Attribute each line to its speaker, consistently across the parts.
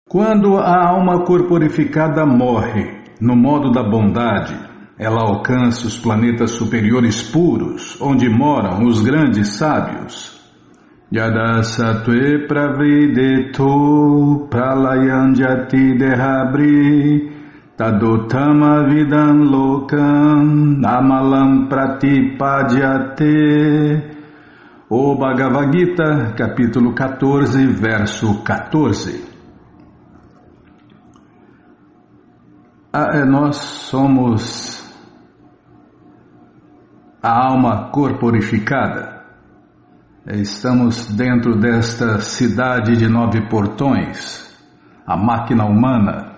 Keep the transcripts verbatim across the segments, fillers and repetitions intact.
Speaker 1: Quando a alma corporificada morre, no modo da bondade, ela alcança os planetas superiores puros, onde moram os grandes sábios. Yada satve pravidetu pralayanjati dehabri tadotama vidam lokam amalam pratipadyate. O Bhagavad Gita, capítulo quatorze, verso quatorze. Ah, nós somos a alma corporificada. Estamos dentro desta cidade de nove portões, a máquina humana.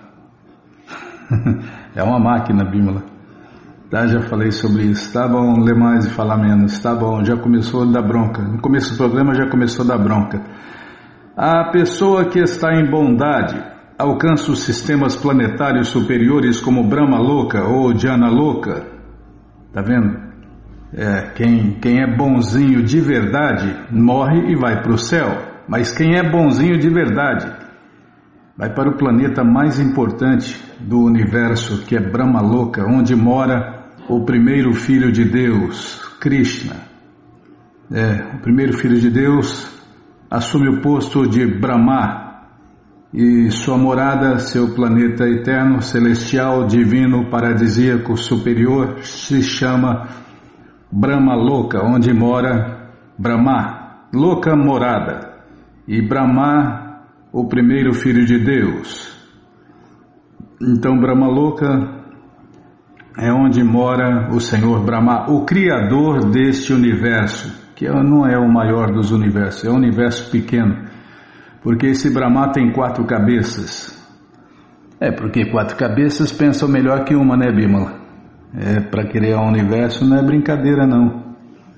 Speaker 1: É uma máquina, Bímola. Tá, já falei sobre isso. Tá bom, ler mais e falar menos. Tá bom, já começou a dar bronca. No começo do programa já começou a dar bronca. A pessoa que está em bondade alcança os sistemas planetários superiores como Brahma Loka ou Jnana Loka. Tá vendo? É, quem, quem é bonzinho de verdade morre e vai para o céu. Mas quem é bonzinho de verdade vai para o planeta mais importante do universo, que é Brahma Loka, onde mora o primeiro filho de Deus, Krishna. É, o primeiro filho de Deus assume o posto de Brahma e sua morada, seu planeta eterno, celestial, divino, paradisíaco, superior, se chama Brahma Loka, onde mora Brahma, Loka morada, e Brahma, o primeiro filho de Deus. Então Brahma Loka é onde mora o Senhor Brahma, o Criador deste universo, que não é o maior dos universos, é um universo pequeno, porque esse Brahma tem quatro cabeças. É, porque quatro cabeças pensam melhor que uma, né, Bímola? É, para criar um universo não é brincadeira, não.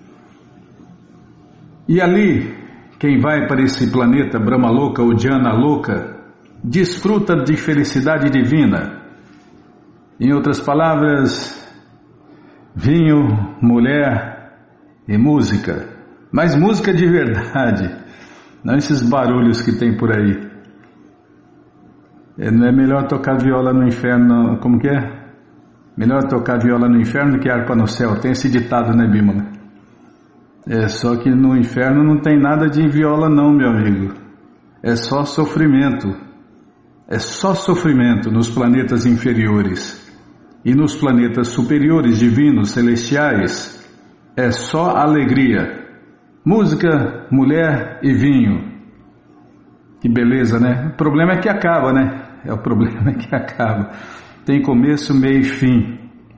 Speaker 1: E ali, quem vai para esse planeta Brahma Loka ou Jnana Loka, desfruta de felicidade divina. Em outras palavras, vinho, mulher e música. Mas música de verdade, não esses barulhos que tem por aí. É, não é melhor tocar viola no inferno, como que é? Melhor tocar viola no inferno que harpa no céu. Tem esse ditado, né, Bímola? É, só que no inferno não tem nada de viola não, meu amigo. É só sofrimento. É só sofrimento nos planetas inferiores. E nos planetas superiores, divinos, celestiais, é só alegria. Música, mulher e vinho. Que beleza, né? O problema é que acaba, né? É o problema é que acaba. Tem começo, meio e fim.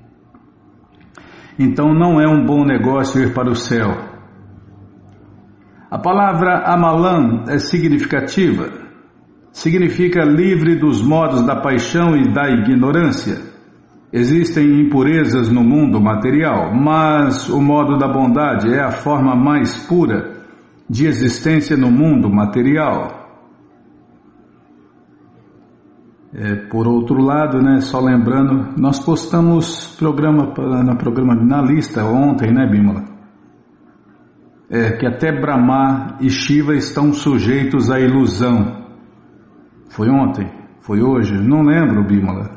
Speaker 1: Então não é um bom negócio ir para o céu. A palavra Amalam é significativa. Significa livre dos modos da paixão e da ignorância. Existem impurezas no mundo material, mas o modo da bondade é a forma mais pura de existência no mundo material. É, por outro lado, né, só lembrando, nós postamos programa, na, programa, na lista ontem, né, Bímola? É, que até Brahma e Shiva estão sujeitos à ilusão. Foi ontem? Foi hoje? Não lembro, Bímola.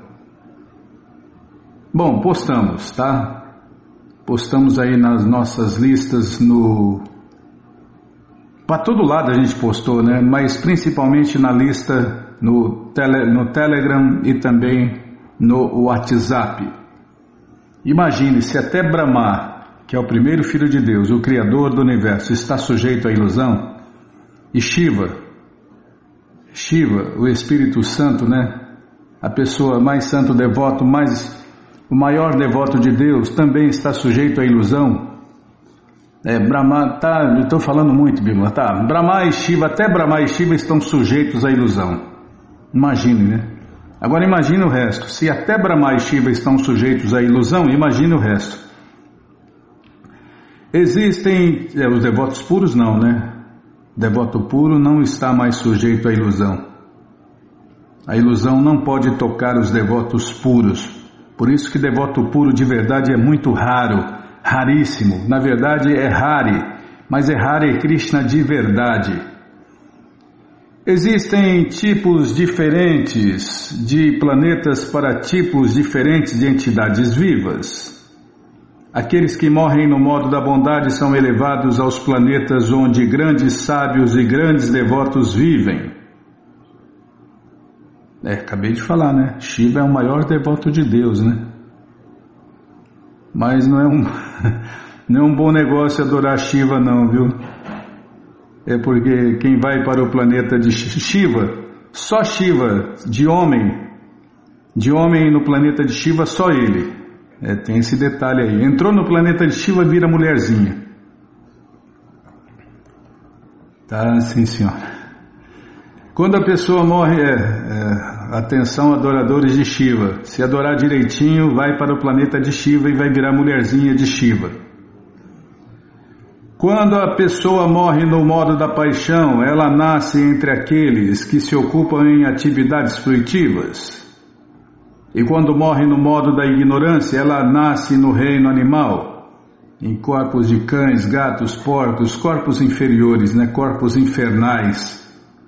Speaker 1: Bom, postamos, tá? Postamos aí nas nossas listas no... Para todo lado a gente postou, né? Mas principalmente na lista no, tele, no Telegram e também no WhatsApp. Imagine se até Brahma, que é o primeiro filho de Deus, o Criador do Universo, está sujeito à ilusão, e Shiva, Shiva, o Espírito Santo, né? A pessoa mais santo, devoto, mais... O maior devoto de Deus também está sujeito à ilusão. É, Brahma, tá, eu estou falando muito, Bímola, tá? Brahma e Shiva, até Brahma e Shiva estão sujeitos à ilusão. Imagine, né? Agora imagine o resto. Se até Brahma e Shiva estão sujeitos à ilusão, imagine o resto. Existem, é, os devotos puros não, né? Devoto puro não está mais sujeito à ilusão. A ilusão não pode tocar os devotos puros. Por isso que devoto puro de verdade é muito raro, raríssimo. Na verdade é Hari, mas é Hare Krishna de verdade. Existem tipos diferentes de planetas para tipos diferentes de entidades vivas. Aqueles que morrem no modo da bondade são elevados aos planetas onde grandes sábios e grandes devotos vivem. É, acabei de falar, né? Shiva é o maior devoto de Deus, né? Mas não é um, não é um bom negócio adorar Shiva, não, viu? É porque quem vai para o planeta de Shiva, só Shiva, de homem, de homem no planeta de Shiva, só ele. É, tem esse detalhe aí. Entrou no planeta de Shiva, vira mulherzinha. Tá, sim, senhora. Quando a pessoa morre, é, é, atenção adoradores de Shiva, se adorar direitinho, vai para o planeta de Shiva e vai virar mulherzinha de Shiva. Quando a pessoa morre no modo da paixão, ela nasce entre aqueles que se ocupam em atividades fruitivas. E quando morre no modo da ignorância, ela nasce no reino animal, em corpos de cães, gatos, porcos, corpos inferiores, né, corpos infernais.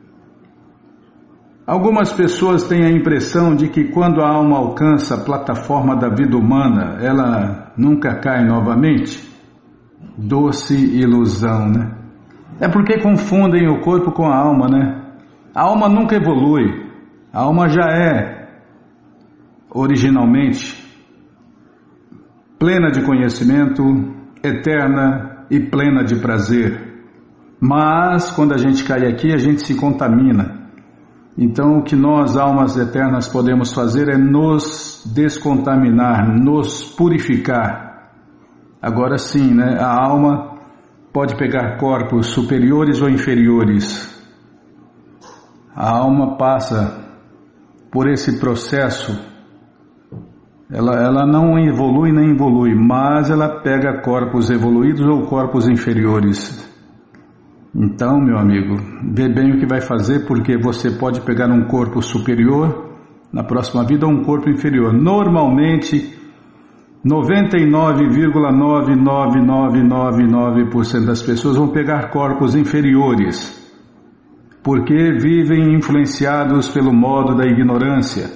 Speaker 1: Algumas pessoas têm a impressão de que quando a alma alcança a plataforma da vida humana, ela nunca cai novamente. Doce ilusão, né? É porque confundem o corpo com a alma, né? A alma nunca evolui. A alma já é, originalmente, plena de conhecimento, eterna e plena de prazer. Mas, quando a gente cai aqui, a gente se contamina. Então, o que nós, almas eternas, podemos fazer é nos descontaminar, nos purificar. Agora sim, né? A alma pode pegar corpos superiores ou inferiores. A alma passa por esse processo. Ela, ela não evolui nem evolui, mas ela pega corpos evoluídos ou corpos inferiores. Então, meu amigo, vê bem o que vai fazer, porque você pode pegar um corpo superior na próxima vida ou um corpo inferior. Normalmente, noventa e nove vírgula nove nove nove nove nove por cento das pessoas vão pegar corpos inferiores, porque vivem influenciados pelo modo da ignorância.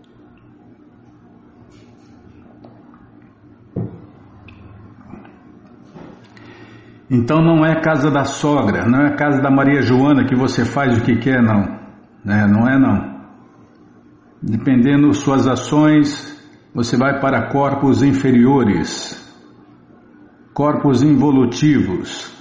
Speaker 1: Então não é casa da sogra, não é casa da Maria Joana que você faz o que quer, não. É, não é não. Dependendo suas ações, você vai para corpos inferiores, corpos involutivos.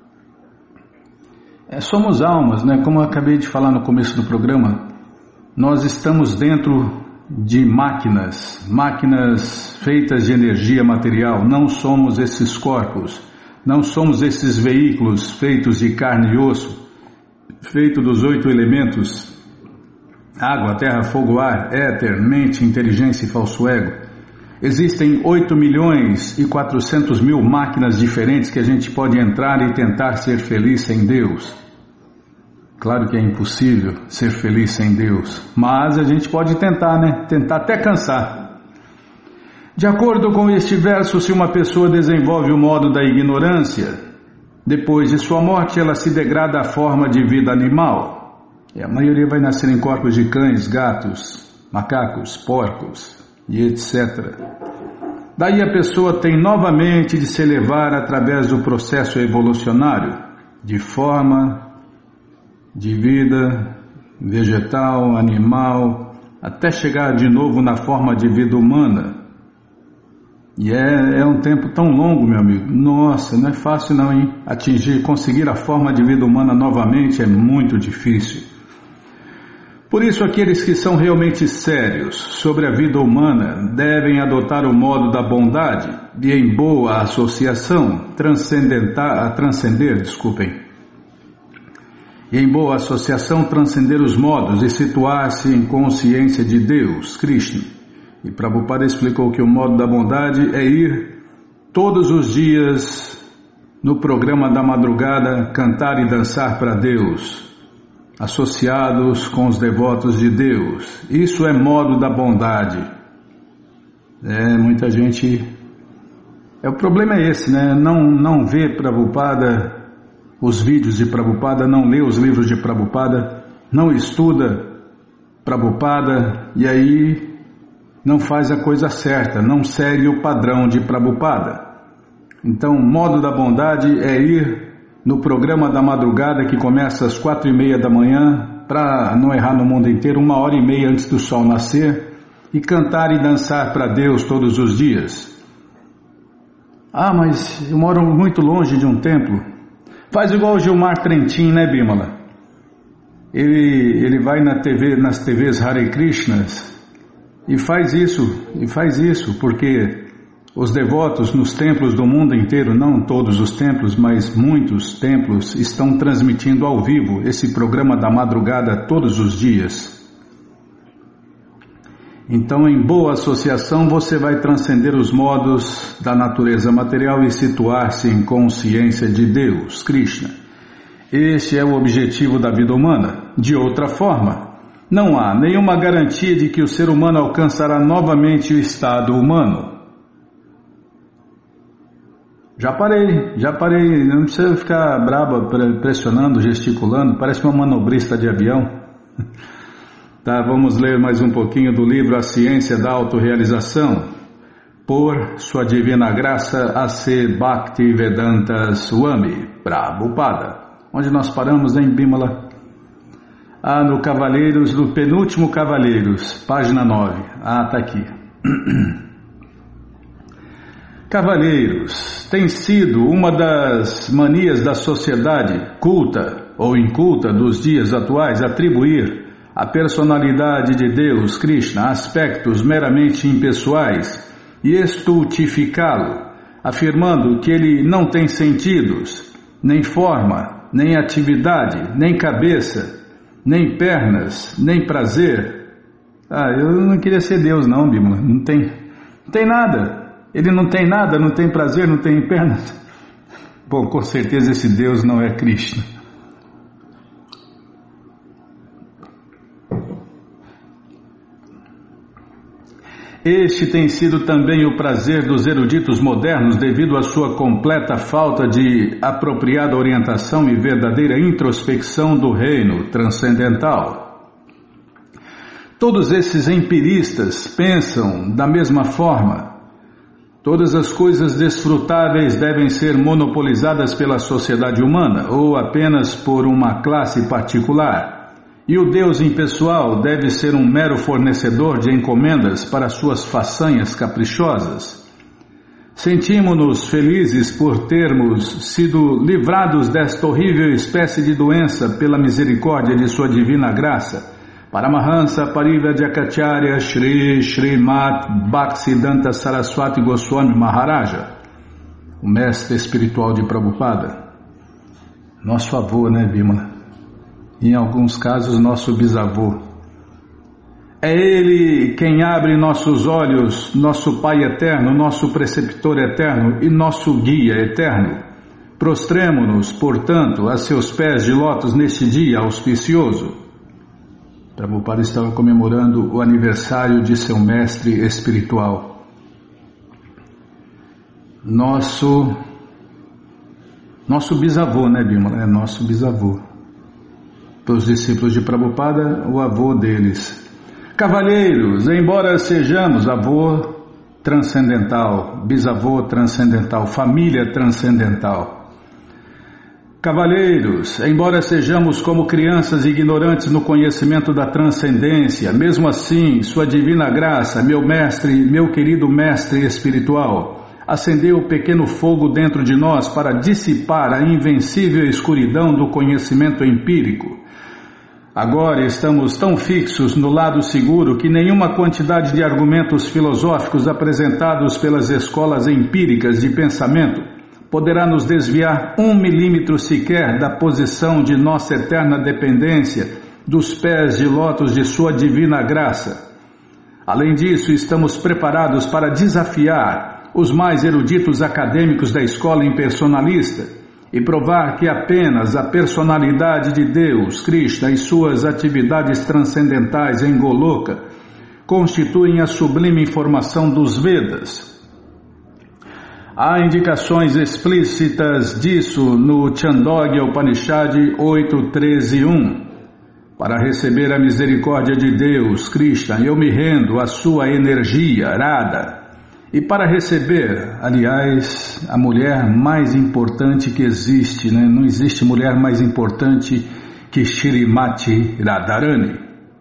Speaker 1: É, somos almas, né? Como eu acabei de falar no começo do programa, nós estamos dentro de máquinas, máquinas feitas de energia material. Não somos esses corpos, não somos esses veículos feitos de carne e osso, feitos dos oito elementos: água, terra, fogo, ar, éter, mente, inteligência e falso ego. Existem oito milhões e quatrocentos mil máquinas diferentes que a gente pode entrar e tentar ser feliz sem Deus. Claro que é impossível ser feliz sem Deus, mas a gente pode tentar, né? Tentar até cansar. De acordo com este verso, se uma pessoa desenvolve o modo da ignorância, depois de sua morte ela se degrada à forma de vida animal. E a maioria vai nascer em corpos de cães, gatos, macacos, porcos e etcétera. Daí a pessoa tem novamente de se elevar através do processo evolucionário, de forma de vida vegetal, animal, até chegar de novo na forma de vida humana. E é, é um tempo tão longo, meu amigo. Nossa, não é fácil não, hein? Atingir, conseguir a forma de vida humana novamente é muito difícil. Por isso, aqueles que são realmente sérios sobre a vida humana devem adotar o modo da bondade e, em boa associação, transcendentar, transcender, desculpem, e em boa associação transcender os modos e situar-se em consciência de Deus, Krishna. E Prabhupada explicou que o modo da bondade é ir todos os dias no programa da madrugada cantar e dançar para Deus, associados com os devotos de Deus. Isso é modo da bondade. É, muita gente... É, o problema é esse, né? Não, não vê Prabhupada, os vídeos de Prabhupada, não lê os livros de Prabhupada, não estuda Prabhupada e aí não faz a coisa certa, não segue o padrão de Prabhupada. Então, o modo da bondade é ir no programa da madrugada que começa às quatro e meia da manhã, para não errar no mundo inteiro, uma hora e meia antes do sol nascer, e cantar e dançar para Deus todos os dias. Ah, mas eu moro muito longe de um templo. Faz igual o Gilmar Trentin, né, Bimala? Ele, ele vai na T V, nas T Vs Hare Krishnas e faz isso, e faz isso, porque os devotos nos templos do mundo inteiro, não todos os templos, mas muitos templos, estão transmitindo ao vivo esse programa da madrugada todos os dias. Então, em boa associação, você vai transcender os modos da natureza material e situar-se em consciência de Deus, Krishna. Este é o objetivo da vida humana. De outra forma, não há nenhuma garantia de que o ser humano alcançará novamente o estado humano. Já parei, já parei, não precisa ficar braba, pressionando, gesticulando, parece uma manobrista de avião. Tá, vamos ler mais um pouquinho do livro A Ciência da Autorrealização, por Sua Divina Graça A C Bhaktivedanta Swami Prabhupada. Onde nós paramos, hein, Bimala? Ah, no Cavaleiros, do penúltimo Cavaleiros, página nove. Ah, tá aqui. Cavalheiros, tem sido uma das manias da sociedade culta ou inculta dos dias atuais atribuir à personalidade de Deus, Krishna, aspectos meramente impessoais e estultificá-lo, afirmando que ele não tem sentidos, nem forma, nem atividade, nem cabeça, nem pernas, nem prazer. Ah, eu não queria ser Deus não, Bimala, não tem, não tem nada. Ele não tem nada, não tem prazer, não tem pernas. Bom, com certeza esse Deus não é Krishna. Este tem sido também o prazer dos eruditos modernos devido à sua completa falta de apropriada orientação e verdadeira introspecção do reino transcendental. Todos esses empiristas pensam da mesma forma. Todas as coisas desfrutáveis devem ser monopolizadas pela sociedade humana ou apenas por uma classe particular. E o Deus impessoal deve ser um mero fornecedor de encomendas para suas façanhas caprichosas. Sentimos-nos felizes por termos sido livrados desta horrível espécie de doença pela misericórdia de sua divina graça. Paramahansa Parivrajakacharya Shri Srimad Bhaktisiddhanta Saraswati Goswami Maharaja, o mestre espiritual de Prabhupada, nosso avô, né, Bimala? E em alguns casos nosso bisavô. É ele quem abre nossos olhos, nosso Pai eterno, nosso preceptor eterno e nosso guia eterno. Prostremo-nos, portanto, a seus pés de lótus neste dia auspicioso. Prabhupada estava comemorando o aniversário de seu mestre espiritual. Nosso nosso bisavô, né, Bimala? É nosso bisavô. Para os discípulos de Prabhupada, o avô deles. Cavalheiros, embora sejamos avô transcendental, bisavô transcendental, família transcendental. Cavalheiros, embora sejamos como crianças ignorantes no conhecimento da transcendência, mesmo assim, sua divina graça, meu mestre, meu querido mestre espiritual, acendeu o pequeno fogo dentro de nós para dissipar a invencível escuridão do conhecimento empírico. Agora estamos tão fixos no lado seguro que nenhuma quantidade de argumentos filosóficos apresentados pelas escolas empíricas de pensamento poderá nos desviar um milímetro sequer da posição de nossa eterna dependência dos pés de lótus de sua divina graça. Além disso, estamos preparados para desafiar os mais eruditos acadêmicos da escola impersonalista e provar que apenas a personalidade de Deus, Krishna e suas atividades transcendentais em Goloka constituem a sublime informação dos Vedas. Há indicações explícitas disso no Chandogya Upanishad oito, treze, um. Para receber a misericórdia de Deus, Krishna, eu me rendo à sua energia, Radha. E para receber, aliás, a mulher mais importante que existe, né? Não existe mulher mais importante que Shrimati Radharani.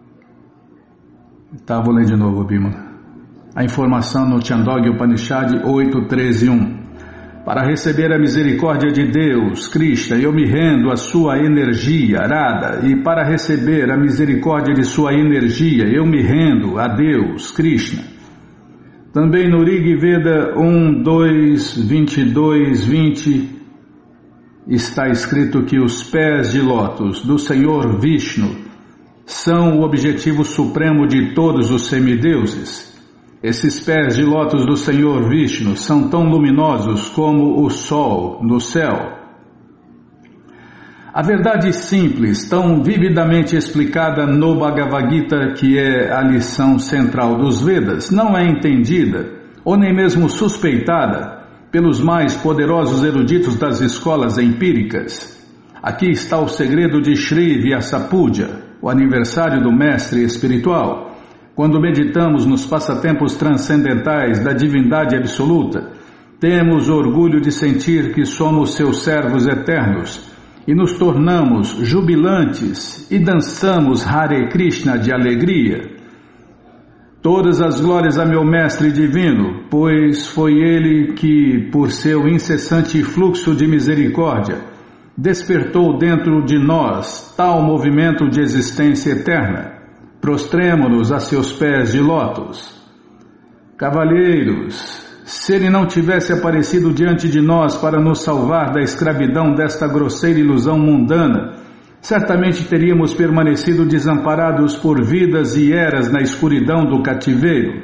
Speaker 1: Tá, vou ler de novo, Bima. A informação no Chandogya Upanishad oito, treze, um. Para receber a misericórdia de Deus, Krishna, eu me rendo à sua energia, Radha. E para receber a misericórdia de sua energia, eu me rendo a Deus, Krishna. Também no Rig Veda um, dois, vinte e dois, vinte está escrito que os pés de lótus do Senhor Vishnu são o objetivo supremo de todos os semideuses. Esses pés de lótus do Senhor Vishnu são tão luminosos como o sol no céu. A verdade simples, tão vividamente explicada no Bhagavad Gita, que é a lição central dos Vedas, não é entendida, ou nem mesmo suspeitada, pelos mais poderosos eruditos das escolas empíricas. Aqui está o segredo de Shri Vyasapuja, o aniversário do mestre espiritual. Quando meditamos nos passatempos transcendentais da divindade absoluta, temos orgulho de sentir que somos seus servos eternos, e nos tornamos jubilantes e dançamos Hare Krishna de alegria. Todas as glórias a meu Mestre Divino, pois foi Ele que, por seu incessante fluxo de misericórdia, despertou dentro de nós tal movimento de existência eterna. Prostremo-nos a seus pés de lótus. Cavalheiros, se Ele não tivesse aparecido diante de nós para nos salvar da escravidão desta grosseira ilusão mundana, certamente teríamos permanecido desamparados por vidas e eras na escuridão do cativeiro.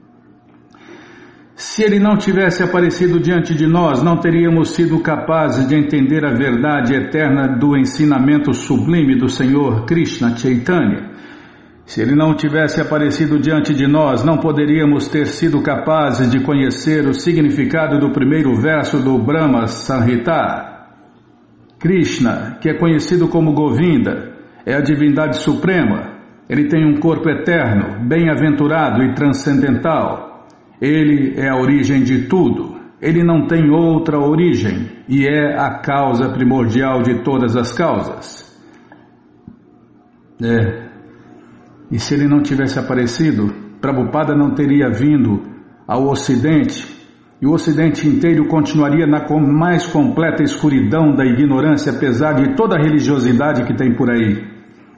Speaker 1: Se Ele não tivesse aparecido diante de nós, não teríamos sido capazes de entender a verdade eterna do ensinamento sublime do Senhor Krishna Chaitanya. Se Ele não tivesse aparecido diante de nós, não poderíamos ter sido capazes de conhecer o significado do primeiro verso do Brahma Samhita. Krishna, que é conhecido como Govinda, é a divindade suprema. Ele tem um corpo eterno, bem-aventurado e transcendental. Ele é a origem de tudo. Ele não tem outra origem e é a causa primordial de todas as causas. É... E se ele não tivesse aparecido, Prabhupada não teria vindo ao Ocidente, e o Ocidente inteiro continuaria na mais completa escuridão da ignorância, apesar de toda a religiosidade que tem por aí.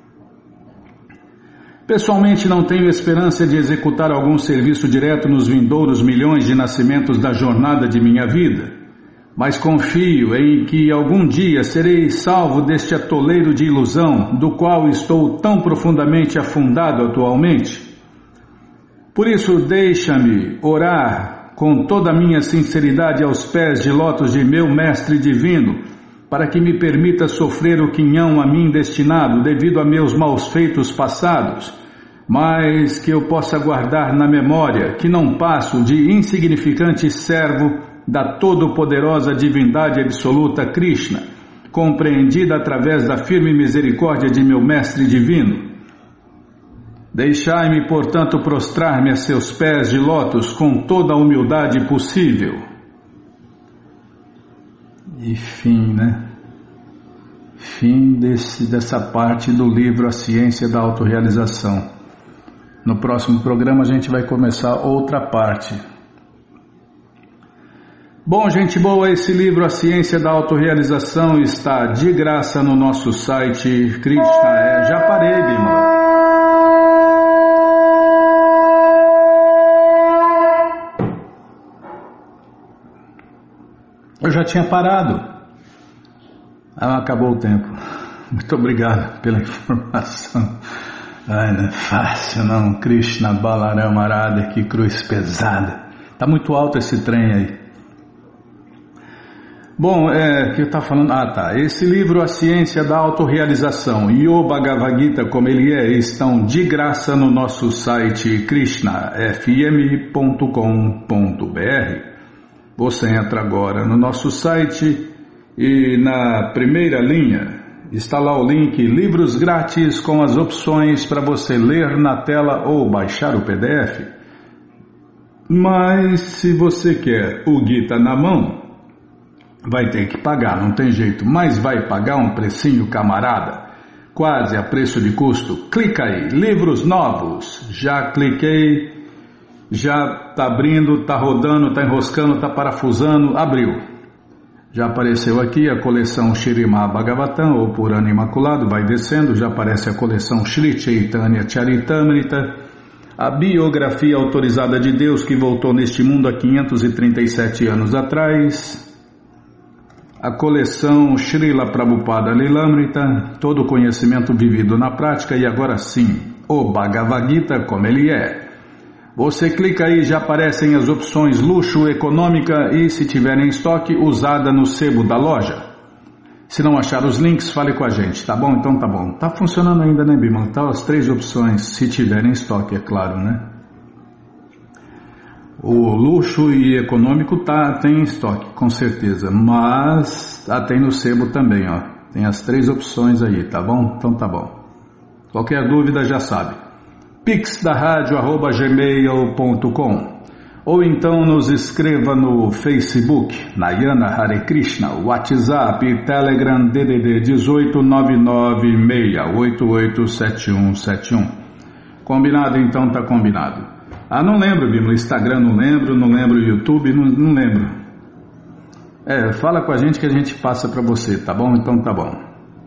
Speaker 1: Pessoalmente não tenho esperança de executar algum serviço direto nos vindouros milhões de nascimentos da jornada de minha vida, mas confio em que algum dia serei salvo deste atoleiro de ilusão do qual estou tão profundamente afundado atualmente. Por isso, deixa-me orar com toda a minha sinceridade aos pés de lótus de meu Mestre Divino, para que me permita sofrer o quinhão a mim destinado devido a meus maus feitos passados, mas que eu possa guardar na memória que não passo de insignificante servo da todo-poderosa divindade absoluta Krishna, compreendida através da firme misericórdia de meu Mestre Divino. Deixai-me, portanto, prostrar-me a seus pés de lótus com toda a humildade possível. E fim, né? Fim desse, dessa parte do livro A Ciência da Autorrealização. No próximo programa a gente vai começar outra parte. Bom, gente boa, esse livro A Ciência da Autorrealização está de graça no nosso site. Krishna é... Já parei, Bima. Eu já tinha parado. Ah, acabou o tempo. Muito obrigado pela informação. Ai, não é fácil não. Krishna Balarama Arada, que cruz pesada. Tá muito alto esse trem aí. Bom, é, que eu estava falando, ah tá, esse livro A Ciência da Autorrealização e o Bhagavad Gita como ele é, estão de graça no nosso site krishna f m ponto com ponto b r. Você entra agora no nosso site e na primeira linha Está lá o link, livros grátis com as opções para você ler na tela ou baixar o P D F. Mas se você quer o Gita na mão, vai ter que pagar, não tem jeito, mas vai pagar um precinho, camarada, quase a preço de custo. Clica aí, livros novos, já cliquei, já está abrindo, está rodando, está enroscando, está parafusando, abriu. Já apareceu aqui a coleção Śrīmad Bhagavatam, ou Purana Imaculado, vai descendo, já aparece a coleção Shri Chaitanya Charitamrita, a biografia autorizada de Deus que voltou neste mundo há quinhentos e trinta e sete anos atrás, a coleção Srila Prabhupada Lilamrita, todo o conhecimento vivido na prática, e agora sim, o Bhagavad Gita como ele é. Você clica aí, já aparecem as opções luxo, econômica e, se tiver em estoque, usada no sebo da loja. Se não achar os links, fale com a gente, tá bom? Então tá bom. Tá funcionando ainda, né, Bima? Tá as três opções, se tiver em estoque, é claro, né? O luxo e econômico tá, tem em estoque, com certeza. Mas tá, tem no sebo também, ó. Tem as três opções aí, tá bom? Então tá bom. Qualquer dúvida já sabe. pix da rádio arroba gmail ponto com, ou então nos escreva no Facebook, Nayana Hare Krishna, WhatsApp, Telegram, D D D dezoito nove nove seis oito oito sete um sete um. Combinado? Então tá combinado. Ah, não lembro, Bíblia, Instagram não lembro, não lembro YouTube, não, não lembro. É, fala com a gente que a gente passa para você, tá bom? Então tá bom.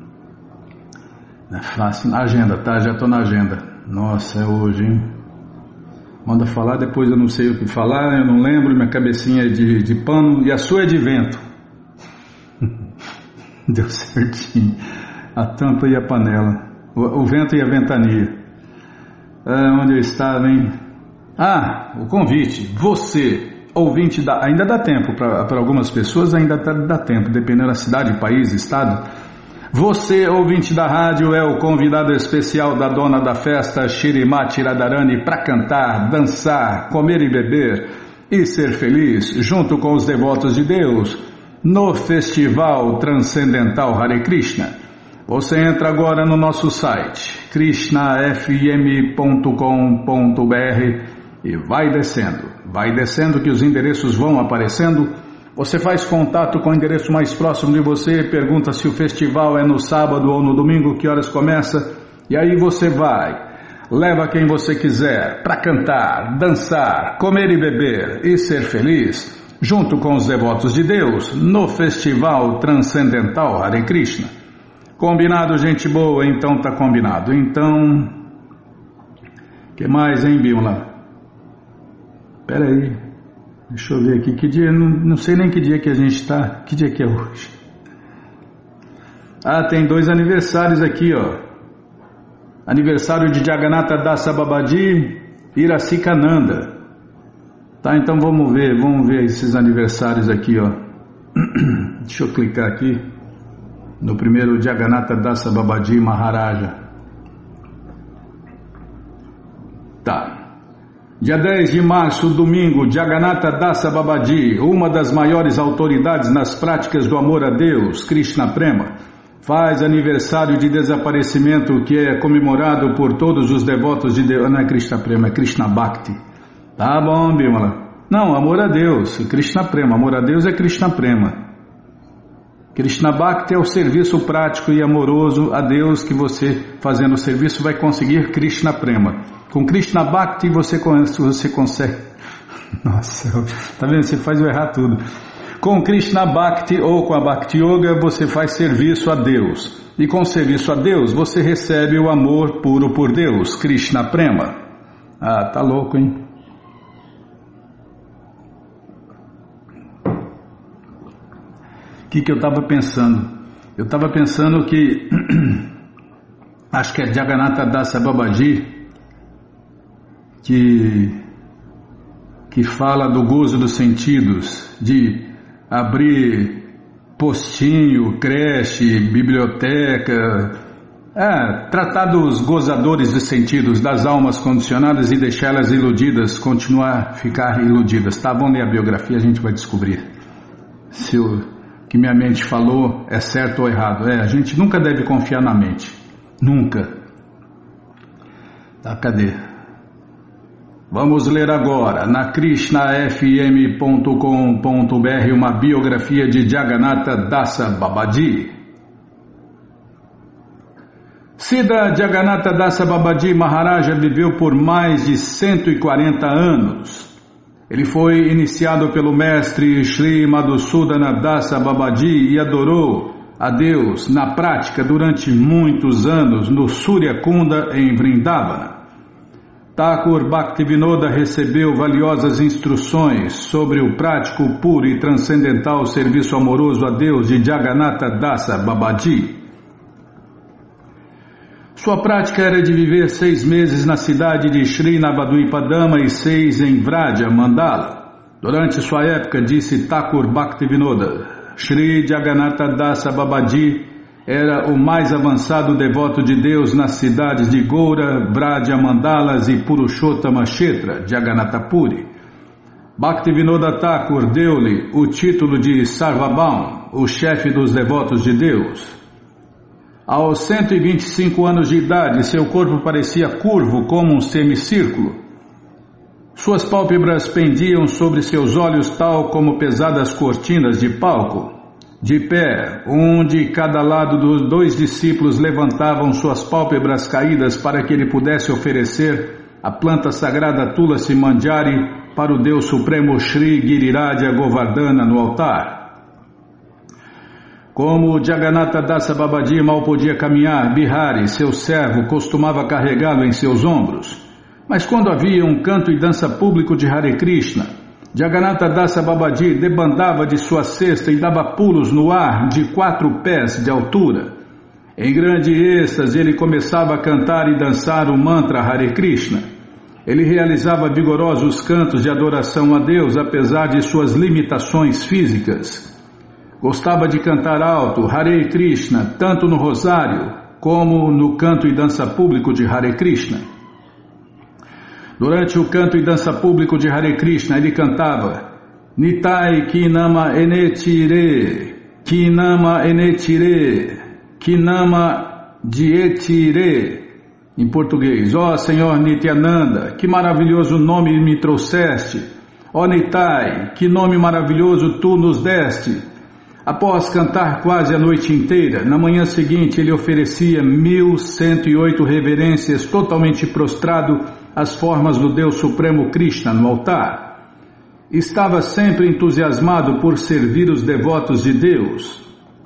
Speaker 1: É fácil, na agenda, tá? Já tô na agenda. Nossa, é hoje, hein? Manda falar, depois eu não sei o que falar, eu não lembro, minha cabecinha é de, de pano e a sua é de vento. Deu certinho. A tampa e a panela. O, o vento e a ventania. Ah, onde eu estava, hein? Ah, o convite. Você, ouvinte, da, ainda dá tempo, para algumas pessoas ainda dá, dá tempo, dependendo da cidade, país, estado. Você, ouvinte da rádio, é o convidado especial da dona da festa, Shrimati Radharani, para cantar, dançar, comer e beber e ser feliz, junto com os devotos de Deus, no Festival Transcendental Hare Krishna. Você entra agora no nosso site, krishna f m ponto com ponto b r, e vai descendo, vai descendo que os endereços vão aparecendo. Você faz contato com o endereço mais próximo de você, pergunta se o festival é no sábado ou no domingo, que horas começa, e aí você vai, leva quem você quiser para cantar, dançar, comer e beber e ser feliz, junto com os devotos de Deus, no Festival Transcendental Hare Krishna. Combinado, gente boa? Então tá combinado. Então, que mais, hein, Bímola? Pera aí. Deixa eu ver aqui, que dia, não, não sei nem que dia que a gente está, que dia que é hoje. Ah, tem dois aniversários aqui, ó. Aniversário de Jagannatha Dasa Babaji e Iracikananda. Tá, então vamos ver, vamos ver esses aniversários aqui, ó. Deixa eu clicar aqui no primeiro Jagannatha Dasa Babaji Maharaja. Tá. Dia dez de março, domingo, Jagannatha Dasa Babaji, uma das maiores autoridades nas práticas do amor a Deus, Krishna Prema, faz aniversário de desaparecimento que é comemorado por todos os devotos de Deus. Não é Krishna Prema, é Krishna Bhakti. Tá bom, Bimala. Não, amor a Deus, Krishna Prema, amor a Deus é Krishna Prema. Krishna Bhakti é o serviço prático e amoroso a Deus que você, fazendo o serviço, vai conseguir Krishna Prema. Com Krishna Bhakti você, você consegue... Nossa, tá vendo? Você faz eu errar tudo. Com Krishna Bhakti ou com a Bhakti Yoga você faz serviço a Deus. E com serviço a Deus você recebe o amor puro por Deus, Krishna Prema. Ah, tá louco, hein? O que que eu estava pensando? Eu estava pensando que... acho que é Jagannatha Dasa Babaji... Que, que fala do gozo dos sentidos, de abrir postinho, creche, biblioteca, é, tratar dos gozadores dos sentidos, das almas condicionadas e deixá-las iludidas, continuar a ficar iludidas. Tá, vamos ler a biografia, a gente vai descobrir se o, que minha mente falou é certo ou errado. É, a gente nunca deve confiar na mente. Nunca. Tá, cadê? Vamos ler agora, na krishna f m ponto com ponto b r, uma biografia de Jagannatha Dasa Babaji. Siddha Jagannatha Dasa Babaji Maharaja viveu por mais de cento e quarenta anos. Ele foi iniciado pelo mestre Sri Madhusudana Dasa Babaji e adorou a Deus na prática durante muitos anos no Surya Kunda em Vrindavana. Thakur Bhaktivinoda recebeu valiosas instruções sobre o prático, puro e transcendental serviço amoroso a Deus de Jagannatha Dasa Babaji. Sua prática era de viver seis meses na cidade de Sri Navadvipadama e seis em Vraja Mandala. Durante sua época, disse Thakur Bhaktivinoda, Sri Jagannatha Dasa Babaji era o mais avançado devoto de Deus nas cidades de Goura, Vraja Mandalas e Purushottama Kshetra, Jagannatha Puri. Bhaktivinoda Thakur deu-lhe o título de Sarvabhaum, o chefe dos devotos de Deus. Aos cento e vinte e cinco anos de idade, seu corpo parecia curvo como um semicírculo. Suas pálpebras pendiam sobre seus olhos tal como pesadas cortinas de palco. De pé, um de cada lado dos dois discípulos levantavam suas pálpebras caídas para que ele pudesse oferecer a planta sagrada Tulasi Manjari para o Deus Supremo Shri Giriraja Govardhana no altar. Como Jagannatha Dasa Babaji mal podia caminhar, Bihari, seu servo, costumava carregá-lo em seus ombros. Mas quando havia um canto e dança público de Hare Krishna, Jagannatha Dasa Babaji debandava de sua cesta e dava pulos no ar de quatro pés de altura. Em grande êxtase, ele começava a cantar e dançar o mantra Hare Krishna. Ele realizava vigorosos cantos de adoração a Deus, apesar de suas limitações físicas. Gostava de cantar alto Hare Krishna, tanto no rosário como no canto e dança público de Hare Krishna. Durante o canto e dança público de Hare Krishna, ele cantava Nitai Kinama Enetire, Kinama Enetire, Kinama Dietire. Em português, ó Senhor Nityananda, que maravilhoso nome me trouxeste. Ó Nitai, que nome maravilhoso tu nos deste. Após cantar quase a noite inteira, na manhã seguinte ele oferecia mil cento e oito reverências totalmente prostrado às formas do Deus Supremo Krishna no altar. Estava sempre entusiasmado por servir os devotos de Deus.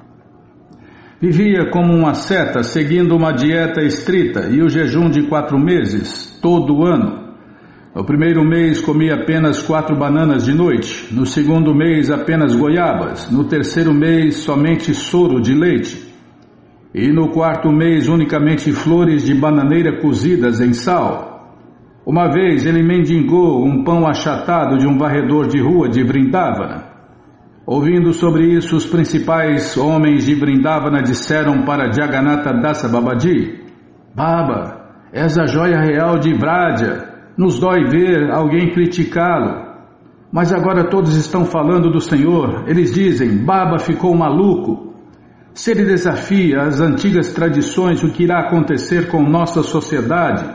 Speaker 1: Vivia como um asceta, seguindo uma dieta estrita e o jejum de quatro meses, todo o ano. No primeiro mês comia apenas quatro bananas de noite, no segundo mês apenas goiabas, no terceiro mês somente soro de leite e no quarto mês unicamente flores de bananeira cozidas em sal. Uma vez ele mendigou um pão achatado de um varredor de rua de Vrindavana. Ouvindo sobre isso, os principais homens de Vrindavana disseram para Jagannatha Dasa Babaji, Baba, és a joia real de Vraja. Nos dói ver alguém criticá-lo. Mas agora todos estão falando do Senhor. Eles dizem, Baba ficou maluco. Se ele desafia as antigas tradições, o que irá acontecer com nossa sociedade?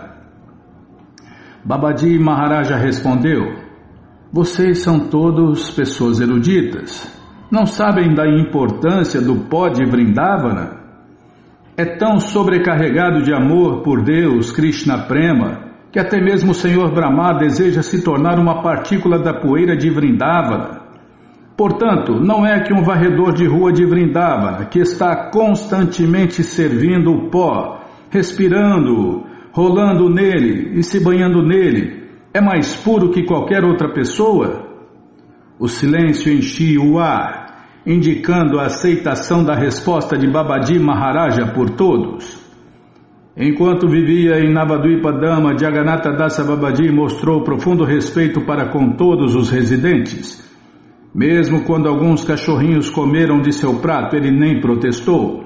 Speaker 1: Babaji Maharaja respondeu, vocês são todos pessoas eruditas. Não sabem da importância do pó de Vrindavana? É tão sobrecarregado de amor por Deus, Krishna Prema, que até mesmo o Senhor Brahma deseja se tornar uma partícula da poeira de Vrindavana. Portanto, não é que um varredor de rua de Vrindavana, que está constantemente servindo o pó, respirando-o, rolando nele e se banhando nele, é mais puro que qualquer outra pessoa? O silêncio enchia o ar, indicando a aceitação da resposta de Babaji Maharaja por todos. Enquanto vivia em Navadvipadama, Jagannatha Dasa Babaji mostrou profundo respeito para com todos os residentes. Mesmo quando alguns cachorrinhos comeram de seu prato, ele nem protestou.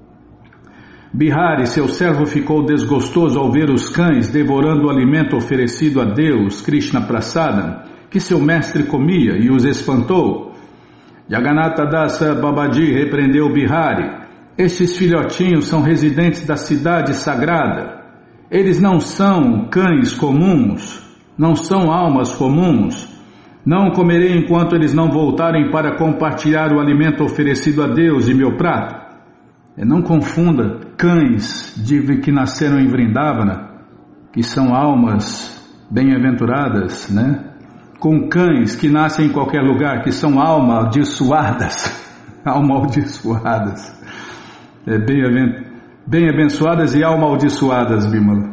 Speaker 1: Bihari, seu servo, ficou desgostoso ao ver os cães devorando o alimento oferecido a Deus, Krishna Prasadam, que seu mestre comia, e os espantou. Jagannatha Dasa Babaji repreendeu Bihari: estes filhotinhos são residentes da cidade sagrada. Eles não são cães comuns, não são almas comuns. Não comerei enquanto eles não voltarem para compartilhar o alimento oferecido a Deus de meu prato. Não confunda cães de que nasceram em Vrindavana, que são almas bem-aventuradas, né? Com cães que nascem em qualquer lugar, que são almas amaldiçoadas. Almas amaldiçoadas. É, bem abençoadas e almas amaldiçoadas, Bimala.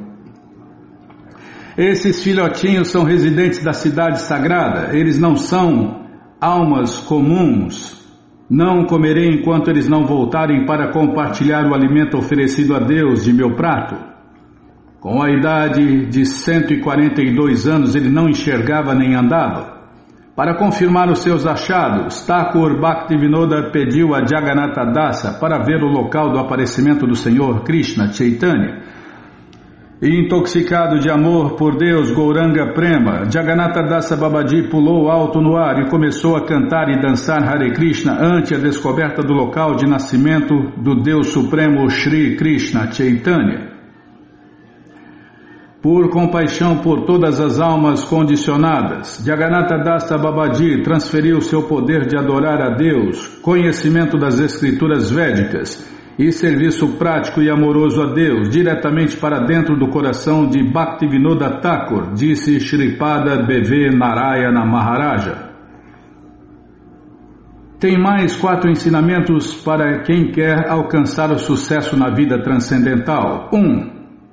Speaker 1: Esses filhotinhos são residentes da cidade sagrada. Eles não são almas comuns. Não comerei enquanto eles não voltarem para compartilhar o alimento oferecido a Deus de meu prato. Com a idade de cento e quarenta e dois anos, ele não enxergava nem andava. Para confirmar os seus achados, Thakur Bhaktivinoda pediu a Jagannatha Dasa para ver o local do aparecimento do Senhor Krishna Chaitanya. E intoxicado de amor por Deus Gauranga Prema, Jagannatha Dasa Babaji pulou alto no ar e começou a cantar e dançar Hare Krishna ante a descoberta do local de nascimento do Deus Supremo Shri Krishna Chaitanya. Por compaixão por todas as almas condicionadas, Jagannatha Dasa Babaji transferiu seu poder de adorar a Deus, conhecimento das escrituras védicas e serviço prático e amoroso a Deus diretamente para dentro do coração de Bhaktivinoda Thakur, disse Shripada B V Narayana Maharaja. Tem mais quatro ensinamentos para quem quer alcançar o sucesso na vida transcendental. Um.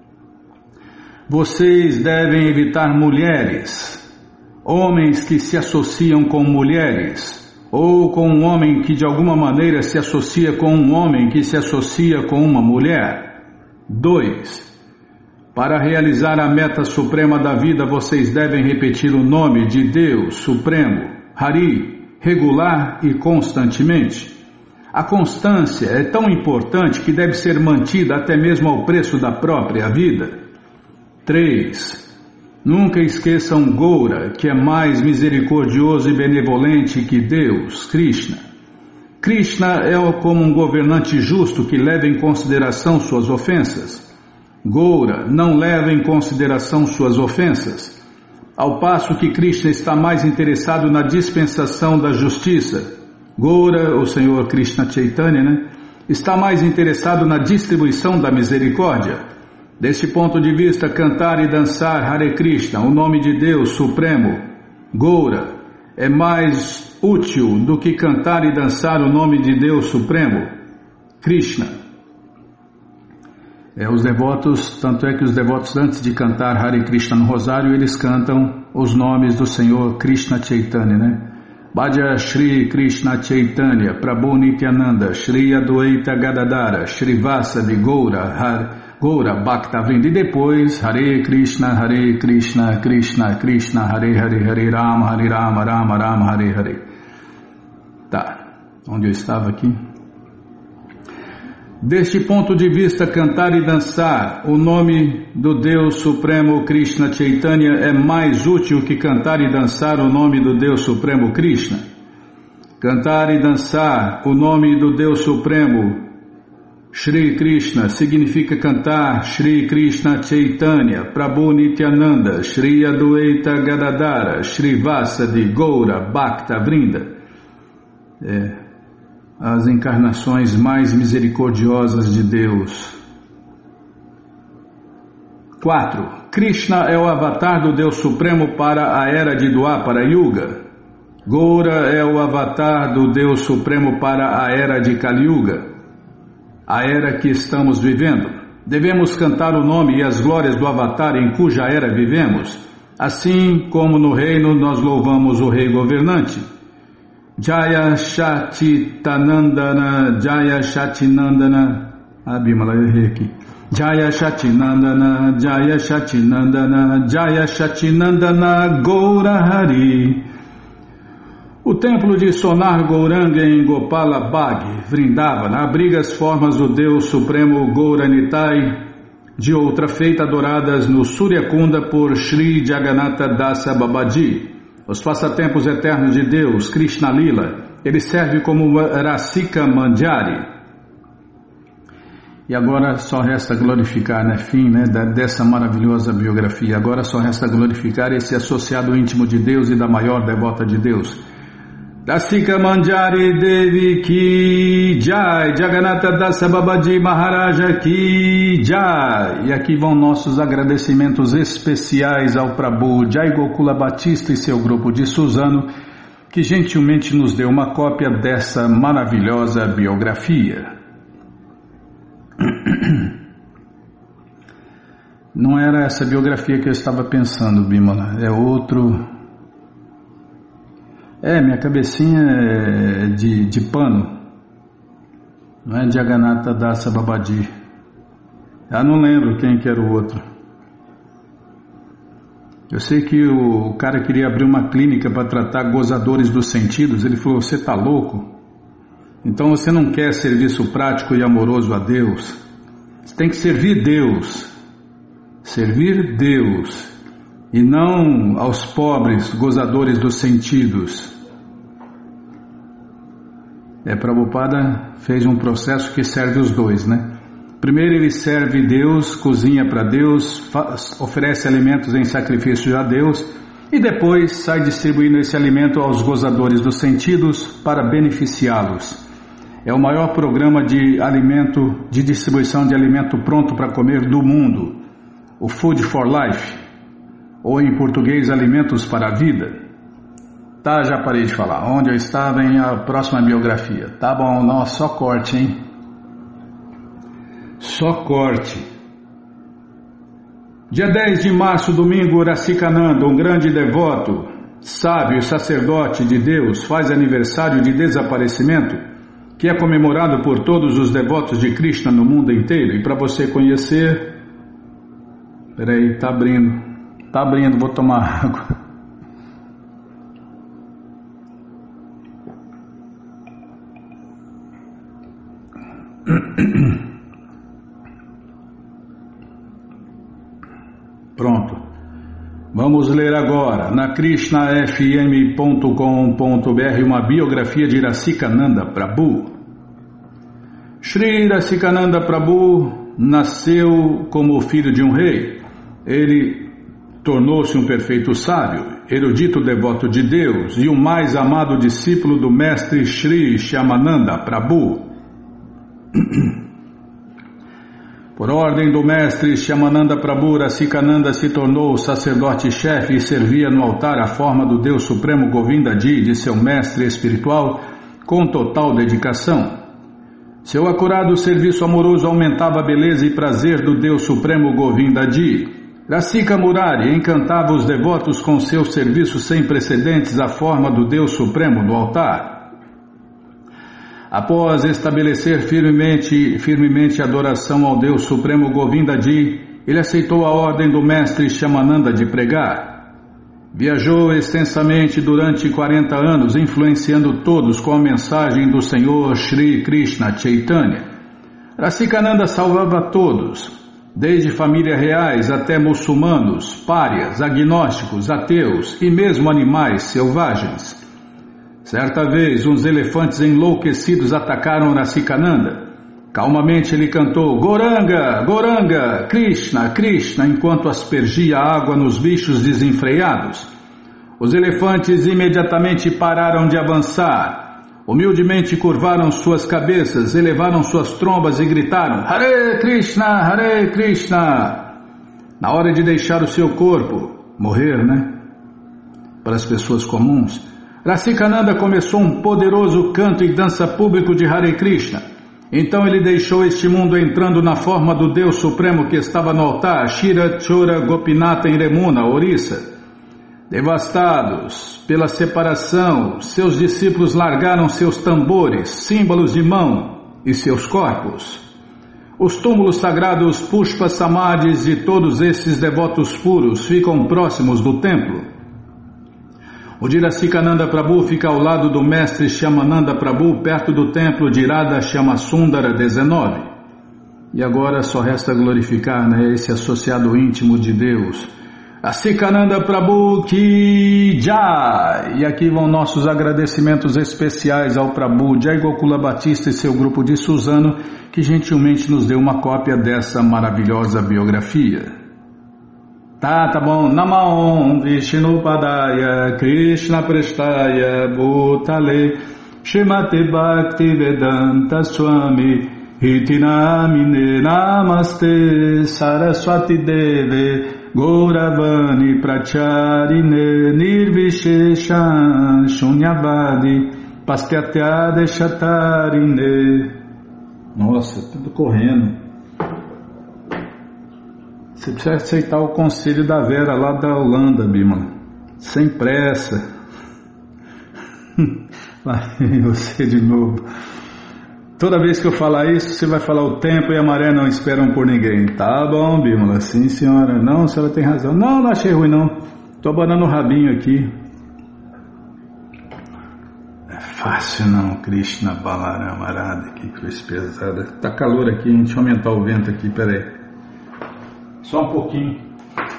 Speaker 1: Vocês devem evitar mulheres, homens que se associam com mulheres, ou com um homem que de alguma maneira se associa com um homem que se associa com uma mulher. Dois. Para realizar a meta suprema da vida, vocês devem repetir o nome de Deus Supremo, Hari, regular e constantemente. A constância é tão importante que deve ser mantida até mesmo ao preço da própria vida. Três. Nunca esqueçam Goura, que é mais misericordioso e benevolente que Deus, Krishna. Krishna é como um governante justo que leva em consideração suas ofensas. Goura não leva em consideração suas ofensas. Ao passo que Krishna está mais interessado na dispensação da justiça. Goura, o Senhor Krishna Chaitanya, né, está mais interessado na distribuição da misericórdia. Desse ponto de vista, cantar e dançar Hare Krishna, o nome de Deus Supremo, Goura, é mais útil do que cantar e dançar o nome de Deus Supremo, Krishna. É, os devotos, tanto é que os devotos, antes de cantar Hare Krishna no rosário, eles cantam os nomes do Senhor Krishna Chaitanya, né? Bhaja Shri Krishna Chaitanya, Prabhu Nityananda, Shri Adwaita Gadadara, Shri Vasadi Goura, Har Goura Bhakta Vrinda, e depois Hare Krishna, Hare Krishna, Krishna Krishna, Hare Hare, Hare Rama, Hare Rama, Rama Rama, Hare Hare. Tá, onde eu estava aqui? Deste ponto de vista, cantar e dançar o nome do Deus Supremo Krishna Chaitanya é mais útil que cantar e dançar o nome do Deus Supremo Krishna. Cantar e dançar o nome do Deus Supremo Shri Krishna significa cantar Shri Krishna Chaitanya, Prabhu Nityananda, Shri Adwaita Gadadara, Shri Vasadi Goura Bhakta Vrinda. É, as encarnações mais misericordiosas de Deus. quatro. Krishna é o avatar do Deus Supremo para a era de Dwapara Yuga. Goura é o avatar do Deus Supremo para a era de Kali Yuga, a era que estamos vivendo. Devemos cantar o nome e as glórias do avatar em cuja era vivemos, assim como no reino nós louvamos o rei governante. Jaya Shachitanandana, Jaya Shatinandana, ah, Bimala, eu errei aqui. Jaya Shatinandana, Jaya Shatinandana, Jaya Shatinandana, Goura Hari. O templo de Sonar Gauranga em Gopala Bhag, Vrindavana, abriga as formas do Deus Supremo Gauranitai, de outra feita adoradas no Suryakunda por Shri Jagannatha Dasa Babaji. Os passatempos eternos de Deus, Krishna Lila, ele serve como Rasika Manjari. E agora só resta glorificar, né, fim, né, dessa maravilhosa biografia. Agora só resta glorificar esse associado íntimo de Deus e da maior devota de Deus. Rasika Manjari Devi Ki Jai, Jagannatha Dasa Babaji Maharaja Ki Jai. E aqui vão nossos agradecimentos especiais ao Prabhu Jai Gokula Batista e seu grupo de Suzano, que gentilmente nos deu uma cópia dessa maravilhosa biografia. Não era essa biografia que eu estava pensando, Bimala, é outro. É, minha cabecinha é de, de pano, não é de Jagannatha Dasa Babaji. Ah, não lembro quem que era o outro. Eu sei que o cara queria abrir uma clínica para tratar gozadores dos sentidos. Ele falou, você tá louco? Então você não quer serviço prático e amoroso a Deus. Você tem que servir Deus. Servir Deus. E não aos pobres gozadores dos sentidos. É, Prabhupada fez um processo que serve os dois, né? Primeiro ele serve Deus, cozinha para Deus, faz, oferece alimentos em sacrifício a Deus e depois sai distribuindo esse alimento aos gozadores dos sentidos para beneficiá-los. É o maior programa de alimento, de distribuição de alimento pronto para comer do mundo, o Food for Life, ou em português, Alimentos para a Vida. Tá, já parei de falar. Onde eu estava em a próxima biografia. Tá bom, não, só corte, hein? Só corte. Dia dez de março, domingo, Rasikananda, um grande devoto, sábio, sacerdote de Deus, faz aniversário de desaparecimento, que é comemorado por todos os devotos de Krishna no mundo inteiro. E para você conhecer... Peraí, tá abrindo. Tá abrindo, vou tomar água. Pronto. Vamos ler agora, na krishna f m ponto com ponto b r, uma biografia de Rasikananda Prabhu. Shri Rasikananda Prabhu nasceu como filho de um rei. Ele tornou-se um perfeito sábio, erudito devoto de Deus e o mais amado discípulo do mestre Shri Shyamananda Prabhu. Por ordem do mestre Shyamananda Prabhu, Rasikananda se tornou sacerdote-chefe e servia no altar a forma do Deus Supremo Govindaji, de seu mestre espiritual, com total dedicação. Seu acurado serviço amoroso aumentava a beleza e prazer do Deus Supremo Govindaji. Rasika Murari encantava os devotos com seu serviço sem precedentes à forma do Deus Supremo no altar. Após estabelecer firmemente, firmemente a adoração ao Deus Supremo Govindaji, ele aceitou a ordem do mestre Shyamananda de pregar. Viajou extensamente durante quarenta anos, influenciando todos com a mensagem do Senhor Shri Krishna Chaitanya. Rasikananda salvava todos, desde famílias reais até muçulmanos, párias, agnósticos, ateus e mesmo animais selvagens. Certa vez, uns elefantes enlouquecidos atacaram Rasikananda. Calmamente ele cantou Goranga, Goranga, Krishna, Krishna, enquanto aspergia água nos bichos desenfreados. Os elefantes imediatamente pararam de avançar. Humildemente curvaram suas cabeças, elevaram suas trombas e gritaram Hare Krishna, Hare Krishna. Na hora de deixar o seu corpo, morrer, né? Para as pessoas comuns, Rasikananda começou um poderoso canto e dança público de Hare Krishna. Então ele deixou este mundo entrando na forma do Deus Supremo que estava no altar, Shira Chora Gopinatha em Remuna, Orissa. Devastados pela separação, seus discípulos largaram seus tambores, símbolos de mão e seus corpos. Os túmulos sagrados Pushpa Samadhis de todos esses devotos puros ficam próximos do templo. O de Rasikananda Prabhu fica ao lado do mestre Shyamananda Prabhu, perto do templo de Radha Shyamasundara dezenove. E agora só resta glorificar, né, esse associado íntimo de Deus, Asikananda Prabhu Ki Jai! E aqui vão nossos agradecimentos especiais ao Prabhu Jai Gokula Batista e seu grupo de Suzano, que gentilmente nos deu uma cópia dessa maravilhosa biografia. Tá, tá bom. Namaon Vishnu Padaya Krishna Prestaya Bhutale Shrimate Bhakti Vedanta Swami Hitinamine Namaste Saraswati Deve Gauravani Pracharine Nirvisheshan Shunyavadi Pastyatyade Shatarine. Nossa, tudo correndo. Você precisa aceitar o conselho da Vera lá da Holanda, Bimala. Sem pressa. Lá vem você de novo. Toda vez que eu falar isso, você vai falar o tempo e a maré não esperam por ninguém. Tá bom, Bimala. Sim, senhora. Não, a senhora tem razão. Não, não achei ruim, não. Tô abanando o rabinho aqui. É fácil não, Krishna Balarama Arada. Que coisa pesada. Tá calor aqui, hein? Deixa eu aumentar o vento aqui, peraí. Só um pouquinho.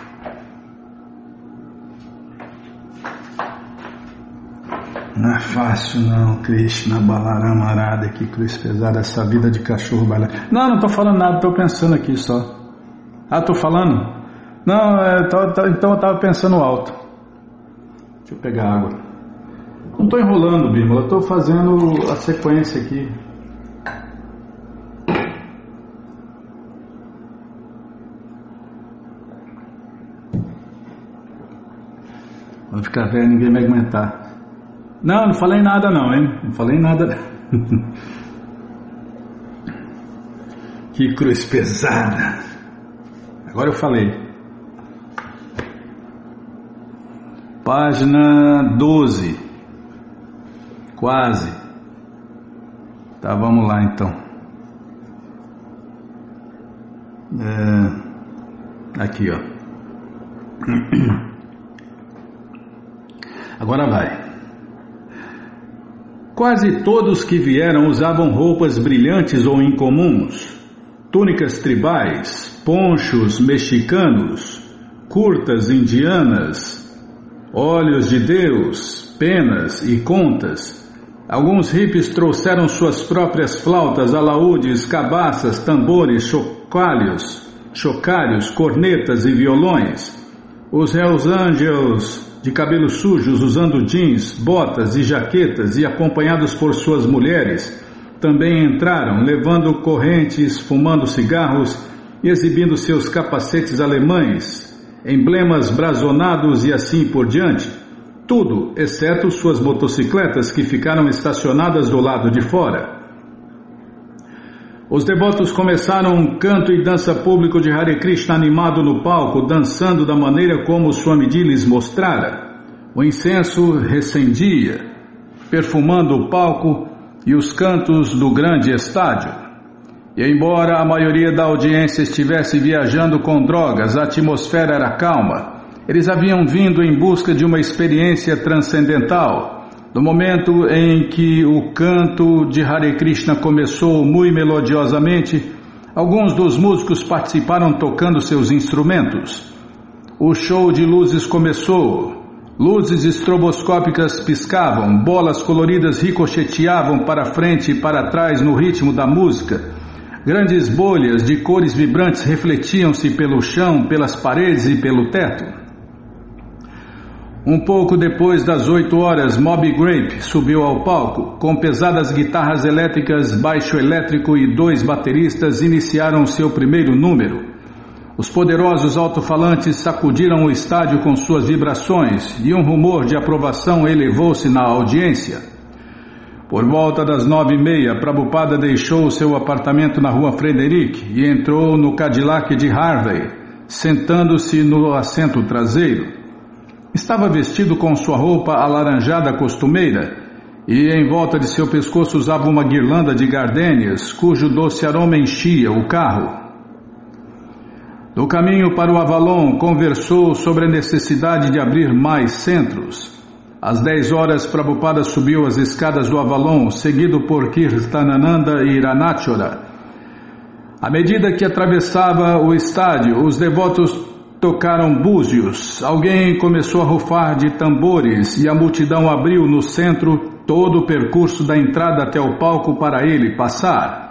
Speaker 1: Não é fácil não, Krishna Balarama Arada, que cruz pesada, essa vida de cachorro bailar. Não, não estou falando nada, estou pensando aqui só. Ah, estou falando? Não, é, tô, tô, então eu estava pensando alto. Deixa eu pegar água. Não estou enrolando, Bímola, estou fazendo a sequência aqui. Quando ficar velho, ninguém vai aguentar. Não, não falei nada não, hein? Não falei nada. Que cruz pesada. Agora eu falei. Página doze. Quase. Tá, vamos lá então. É, aqui, ó. Agora vai. Quase todos que vieram usavam roupas brilhantes ou incomuns, túnicas tribais, ponchos mexicanos, curtas indianas, olhos de Deus, penas e contas. Alguns hippies trouxeram suas próprias flautas, alaúdes, cabaças, tambores, chocalhos, chocalhos, cornetas e violões. Os Hells Angels de cabelos sujos, usando jeans, botas e jaquetas e acompanhados por suas mulheres, também entraram, levando correntes, fumando cigarros e exibindo seus capacetes alemães, emblemas brazonados e assim por diante. Tudo, exceto suas motocicletas que ficaram estacionadas do lado de fora. Os devotos começaram um canto e dança público de Hare Krishna animado no palco, dançando da maneira como Swamiji lhes mostrara. O incenso recendia, perfumando o palco e os cantos do grande estádio. E embora a maioria da audiência estivesse viajando com drogas, a atmosfera era calma. Eles haviam vindo em busca de uma experiência transcendental. No momento em que o canto de Hare Krishna começou muito melodiosamente, alguns dos músicos participaram tocando seus instrumentos. O show de luzes começou. Luzes estroboscópicas piscavam, bolas coloridas ricocheteavam para frente e para trás no ritmo da música. Grandes bolhas de cores vibrantes refletiam-se pelo chão, pelas paredes e pelo teto. Um pouco depois das oito horas, Moby Grape subiu ao palco. Com pesadas guitarras elétricas, baixo elétrico e dois bateristas iniciaram seu primeiro número. Os poderosos alto-falantes sacudiram o estádio com suas vibrações e um rumor de aprovação elevou-se na audiência. Por volta das nove e meia, Prabhupada deixou seu apartamento na rua Frederick e entrou no Cadillac de Harvey, sentando-se no assento traseiro. Estava vestido com sua roupa alaranjada costumeira e em volta de seu pescoço usava uma guirlanda de gardênias, cujo doce aroma enchia o carro. No caminho para o Avalon, conversou sobre a necessidade de abrir mais centros. Às dez horas, Prabhupada subiu as escadas do Avalon, seguido por Kirtanananda e Ranachora. À medida que atravessava o estádio, os devotos tocaram búzios, alguém começou a rufar de tambores e a multidão abriu no centro todo o percurso da entrada até o palco para ele passar.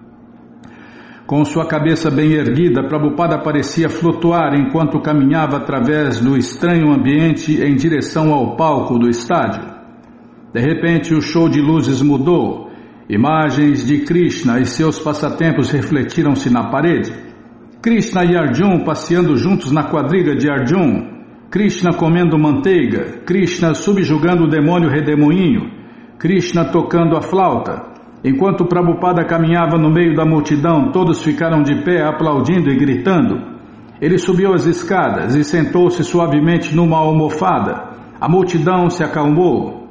Speaker 1: Com sua cabeça bem erguida, Prabhupada parecia flutuar enquanto caminhava através do estranho ambiente em direção ao palco do estádio. De repente, o show de luzes mudou. Imagens de Krishna e seus passatempos refletiram-se na parede. Krishna e Arjuna passeando juntos na quadriga de Arjuna. Krishna comendo manteiga. Krishna subjugando o demônio redemoinho. Krishna tocando a flauta. Enquanto Prabhupada caminhava no meio da multidão, todos ficaram de pé aplaudindo e gritando. Ele subiu as escadas e sentou-se suavemente numa almofada. A multidão se acalmou.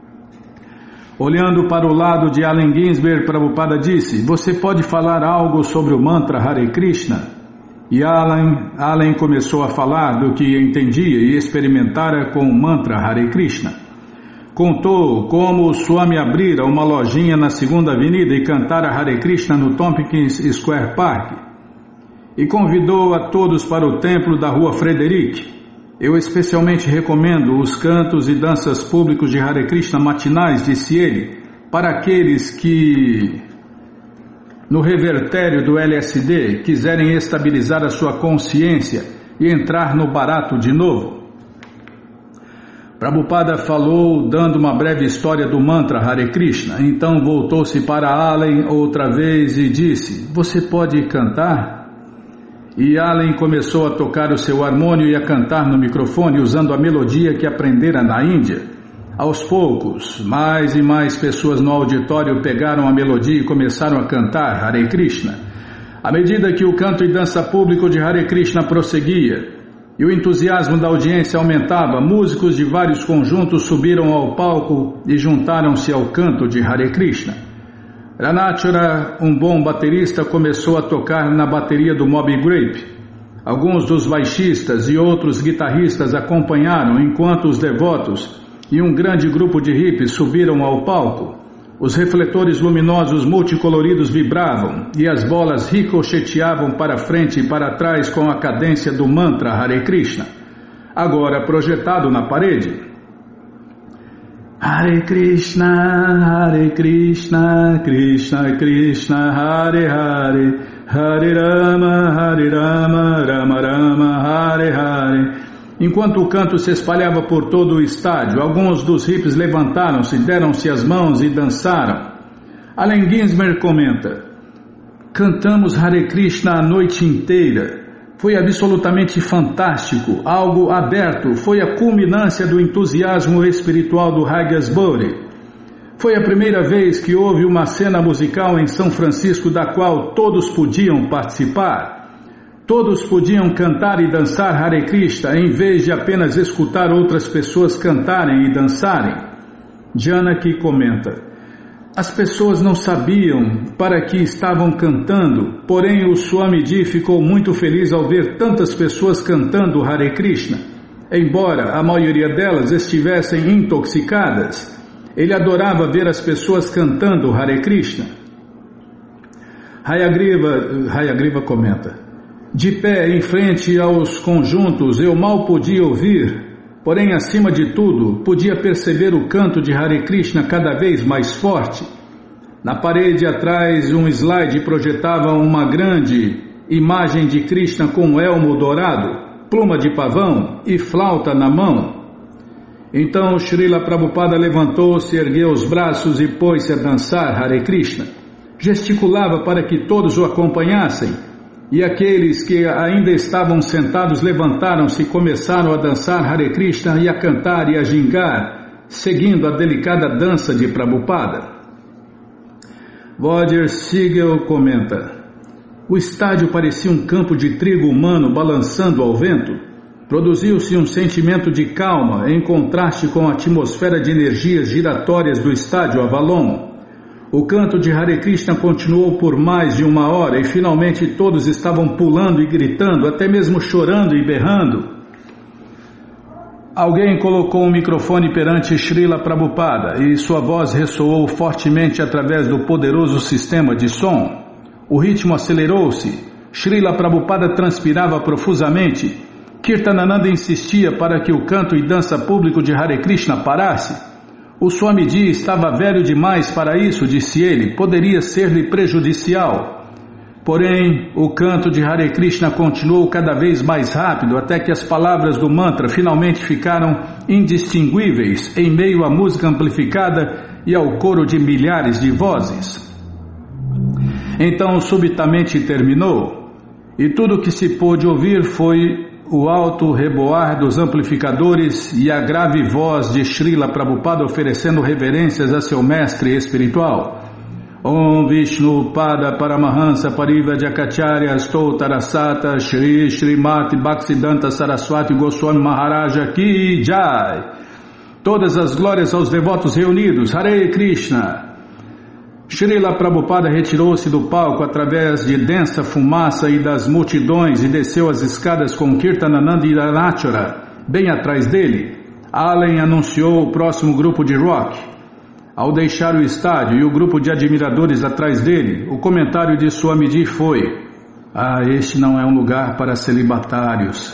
Speaker 1: Olhando para o lado de Allen Ginsberg, Prabhupada disse: "Você pode falar algo sobre o mantra Hare Krishna?" E Allen, Allen começou a falar do que entendia e experimentara com o mantra Hare Krishna. Contou como o Swami abrira uma lojinha na segunda avenida e cantara Hare Krishna no Tompkins Square Park. E convidou a todos para o templo da rua Frederick. Eu especialmente recomendo os cantos e danças públicos de Hare Krishna matinais, disse ele, para aqueles que, no revertério do L S D, quiserem estabilizar a sua consciência e entrar no barato de novo. Prabhupada falou dando uma breve história do mantra Hare Krishna, então voltou-se para Allen outra vez e disse: "Você pode cantar?" E Allen começou a tocar o seu harmônio e a cantar no microfone usando a melodia que aprendera na Índia. Aos poucos, mais e mais pessoas no auditório pegaram a melodia e começaram a cantar Hare Krishna. À medida que o canto e dança público de Hare Krishna prosseguia, e o entusiasmo da audiência aumentava, músicos de vários conjuntos subiram ao palco e juntaram-se ao canto de Hare Krishna. Ranachara, um bom baterista, começou a tocar na bateria do Moby Grape. Alguns dos baixistas e outros guitarristas acompanharam enquanto os devotos e um grande grupo de hippies subiram ao palco. Os refletores luminosos multicoloridos vibravam e as bolas ricocheteavam para frente e para trás com a cadência do mantra Hare Krishna, agora projetado na parede. Hare Krishna, Hare Krishna, Krishna Krishna, Hare Hare, Hare Rama, Hare Rama, Rama Rama, Hare Hare. Enquanto o canto se espalhava por todo o estádio, alguns dos hippies levantaram-se, deram-se as mãos e dançaram. Allen Ginsberg comenta: "Cantamos Hare Krishna a noite inteira. Foi absolutamente fantástico, algo aberto, foi a culminância do entusiasmo espiritual do Ragasburi. Foi a primeira vez que houve uma cena musical em São Francisco da qual todos podiam participar. Todos podiam cantar e dançar Hare Krishna em vez de apenas escutar outras pessoas cantarem e dançarem." Janaki comenta: "As pessoas não sabiam para que estavam cantando, porém o Swamiji ficou muito feliz ao ver tantas pessoas cantando Hare Krishna. Embora a maioria delas estivessem intoxicadas, ele adorava ver as pessoas cantando Hare Krishna." Hayagriva, Hayagriva comenta: "De pé em frente aos conjuntos eu mal podia ouvir, porém acima de tudo podia perceber o canto de Hare Krishna cada vez mais forte. Na parede atrás um slide projetava uma grande imagem de Krishna com um elmo dourado, pluma de pavão e flauta na mão. Então Srila Prabhupada levantou-se, ergueu os braços e pôs-se a dançar Hare Krishna. Gesticulava para que todos o acompanhassem. E aqueles que ainda estavam sentados levantaram-se e começaram a dançar Hare Krishna e a cantar e a gingar, seguindo a delicada dança de Prabhupada." Roger Siegel comenta: "O estádio parecia um campo de trigo humano balançando ao vento. Produziu-se um sentimento de calma em contraste com a atmosfera de energias giratórias do estádio Avalon. O canto de Hare Krishna continuou por mais de uma hora e finalmente todos estavam pulando e gritando, até mesmo chorando e berrando. Alguém colocou um microfone perante Srila Prabhupada e sua voz ressoou fortemente através do poderoso sistema de som. O ritmo acelerou-se, Srila Prabhupada transpirava profusamente Kirtanananda insistia para que o canto e dança público de Hare Krishna parasse. O Swamiji estava velho demais para isso, disse ele, poderia ser-lhe prejudicial. Porém, o canto de Hare Krishna continuou cada vez mais rápido até que as palavras do mantra finalmente ficaram indistinguíveis em meio à música amplificada e ao coro de milhares de vozes. Então, subitamente terminou, e tudo o que se pôde ouvir foi o alto reboar dos amplificadores e a grave voz de Srila Prabhupada oferecendo reverências a seu mestre espiritual. Om Vishnu Pada Paramahansa Parivrajakacharya Stoutarasata Shri Srimati Bhaksidanta Saraswati Goswami Maharaja Ki Jai. Todas as glórias aos devotos reunidos. Hare Krishna. Srila Prabhupada retirou-se do palco através de densa fumaça e das multidões e desceu as escadas com Kirtanananda e Ranachara bem atrás dele. Allen anunciou o próximo grupo de rock. Ao deixar o estádio e o grupo de admiradores atrás dele, o comentário de Swamiji foi: ah, este não é um lugar para celibatários.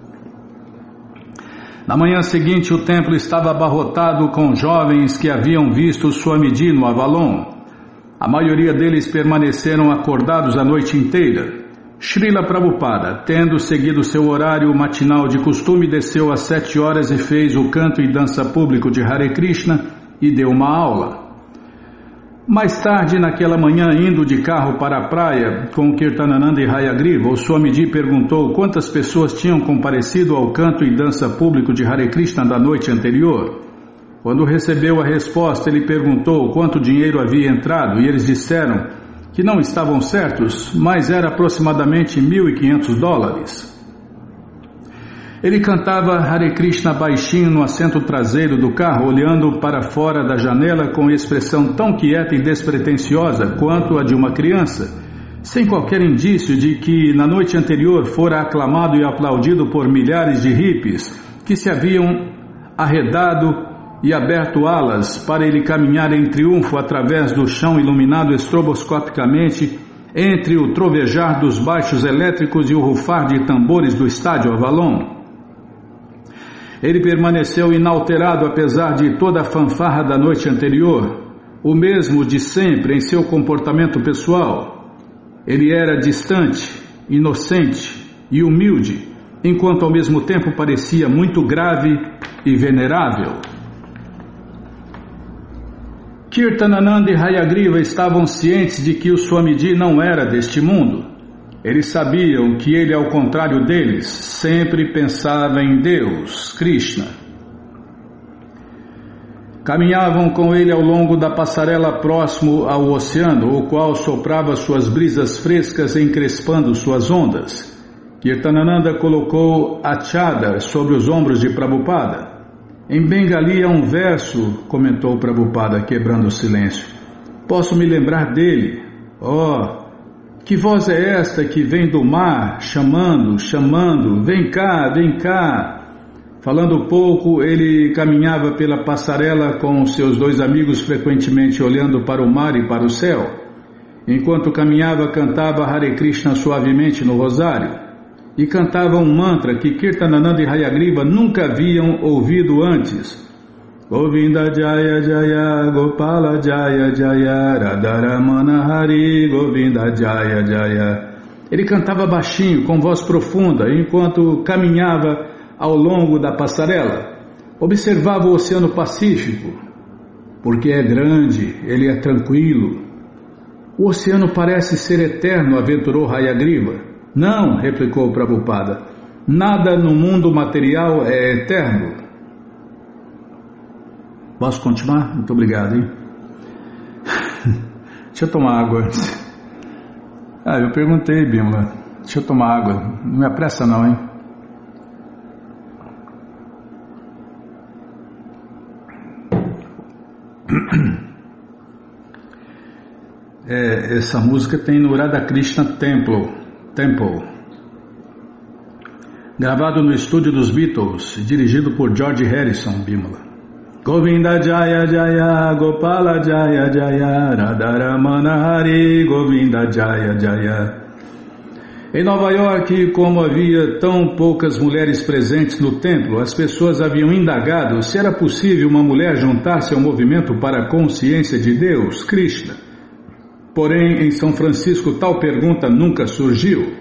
Speaker 1: Na manhã seguinte, o templo estava abarrotado com jovens que haviam visto o Swamiji no Avalon. A maioria deles permaneceram acordados a noite inteira. Srila Prabhupada, tendo seguido seu horário matinal de costume, desceu às sete horas e fez o canto e dança público de Hare Krishna e deu uma aula. Mais tarde, naquela manhã, indo de carro para a praia com Kirtanananda e Hayagriva, o Swamiji perguntou quantas pessoas tinham comparecido ao canto e dança público de Hare Krishna da noite anterior. Quando recebeu a resposta, ele perguntou quanto dinheiro havia entrado e eles disseram que não estavam certos, mas era aproximadamente mil e quinhentos dólares. Ele cantava Hare Krishna baixinho no assento traseiro do carro, olhando para fora da janela com expressão tão quieta e despretensiosa quanto a de uma criança, sem qualquer indício de que na noite anterior fora aclamado e aplaudido por milhares de hippies que se haviam arredado e aberto alas para ele caminhar em triunfo através do chão iluminado estroboscopicamente entre o trovejar dos baixos elétricos e o rufar de tambores do estádio Avalon. Ele permaneceu inalterado apesar de toda a fanfarra da noite anterior, o mesmo de sempre em seu comportamento pessoal. Ele era distante, inocente e humilde, enquanto ao mesmo tempo parecia muito grave e venerável. Kirtanananda e Hayagriva estavam cientes de que o Swamiji não era deste mundo. Eles sabiam que ele, ao contrário deles, sempre pensava em Deus, Krishna. Caminhavam com ele ao longo da passarela próximo ao oceano, o qual soprava suas brisas frescas encrespando suas ondas. Kirtanananda colocou a chadar sobre os ombros de Prabhupada. Em Bengali há um verso, comentou Prabhupada, quebrando o silêncio. Posso me lembrar dele. Oh, que voz é esta que vem do mar, chamando, chamando, vem cá, vem cá. Falando pouco, ele caminhava pela passarela com seus dois amigos, frequentemente olhando para o mar e para o céu. Enquanto caminhava, cantava Hare Krishna suavemente no rosário. E cantava um mantra que Kirtanananda e Hayagriva nunca haviam ouvido antes. Govinda Jaya Jaya Gopala Jaya Jaya Radharamana Hari Govinda Jaya Jaya. Ele cantava baixinho, com voz profunda, enquanto caminhava ao longo da passarela. Observava o Oceano Pacífico. Porque é grande, ele é tranquilo. O oceano parece ser eterno, aventurou Hayagriva. Não, replicou Prabhupada, nada no mundo material é eterno. Posso continuar? Muito obrigado, hein? Deixa eu tomar água antes. Ah, eu perguntei, Bimala. Deixa eu tomar água. Não me apressa não, hein? É, essa música tem no Radhakrishna Temple. Temple, gravado no estúdio dos Beatles, dirigido por George Harrison, Bimala. Govinda Jaya Jaya Gopala Jaya Jaya Radharamana Hari Govinda Jaya Jaya. Em Nova York, como havia tão poucas mulheres presentes no templo, as pessoas haviam indagado se era possível uma mulher juntar-se ao movimento para a consciência de Deus, Krishna. Porém, em São Francisco, tal pergunta nunca surgiu.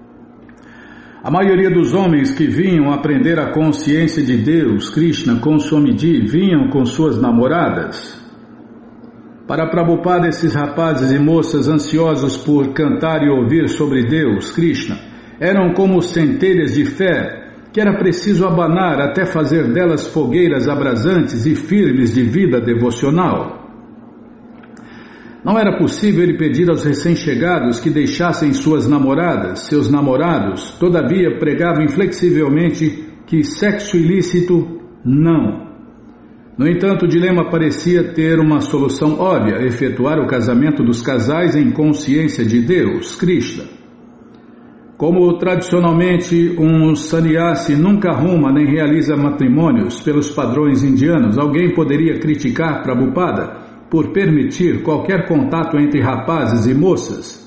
Speaker 1: A maioria dos homens que vinham aprender a consciência de Deus, Krishna, com Swamiji, vinham com suas namoradas. Para Prabhupada, esses rapazes e moças ansiosos por cantar e ouvir sobre Deus, Krishna, eram como centelhas de fé, que era preciso abanar até fazer delas fogueiras abrasantes e firmes de vida devocional. Não era possível ele pedir aos recém-chegados que deixassem suas namoradas, seus namorados, todavia pregava inflexivelmente que sexo ilícito, não. No entanto, o dilema parecia ter uma solução óbvia, efetuar o casamento dos casais em consciência de Deus, Krishna. Como tradicionalmente um sannyasi nunca arruma nem realiza matrimônios pelos padrões indianos, alguém poderia criticar Prabhupada por permitir qualquer contato entre rapazes e moças.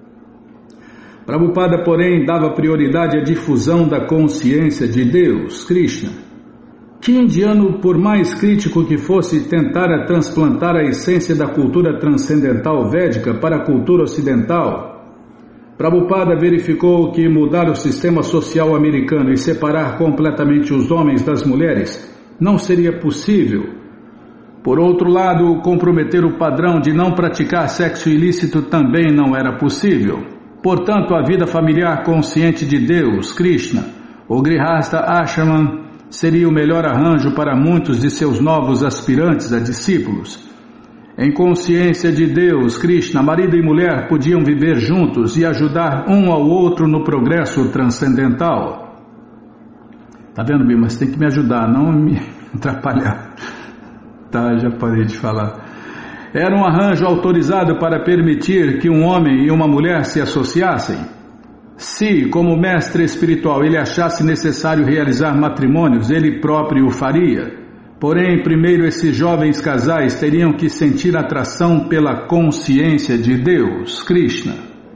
Speaker 1: Prabhupada, porém, dava prioridade à difusão da consciência de Deus, Krishna. Que indiano, por mais crítico que fosse, tentara transplantar a essência da cultura transcendental védica para a cultura ocidental? Prabhupada verificou que mudar o sistema social americano e separar completamente os homens das mulheres não seria possível. Por outro lado, comprometer o padrão de não praticar sexo ilícito também não era possível. Portanto, a vida familiar consciente de Deus, Krishna, o Grihastha Ashraman, seria o melhor arranjo para muitos de seus novos aspirantes a discípulos. Em consciência de Deus, Krishna, marido e mulher podiam viver juntos e ajudar um ao outro no progresso transcendental. Tá vendo, Bima? Mas tem que me ajudar, não me atrapalhar. Tá, já parei de falar. Era um arranjo autorizado para permitir que um homem e uma mulher se associassem. Se, como mestre espiritual, ele achasse necessário realizar matrimônios, ele próprio o faria. Porém, primeiro esses jovens casais teriam que sentir atração pela consciência de Deus, Krishna.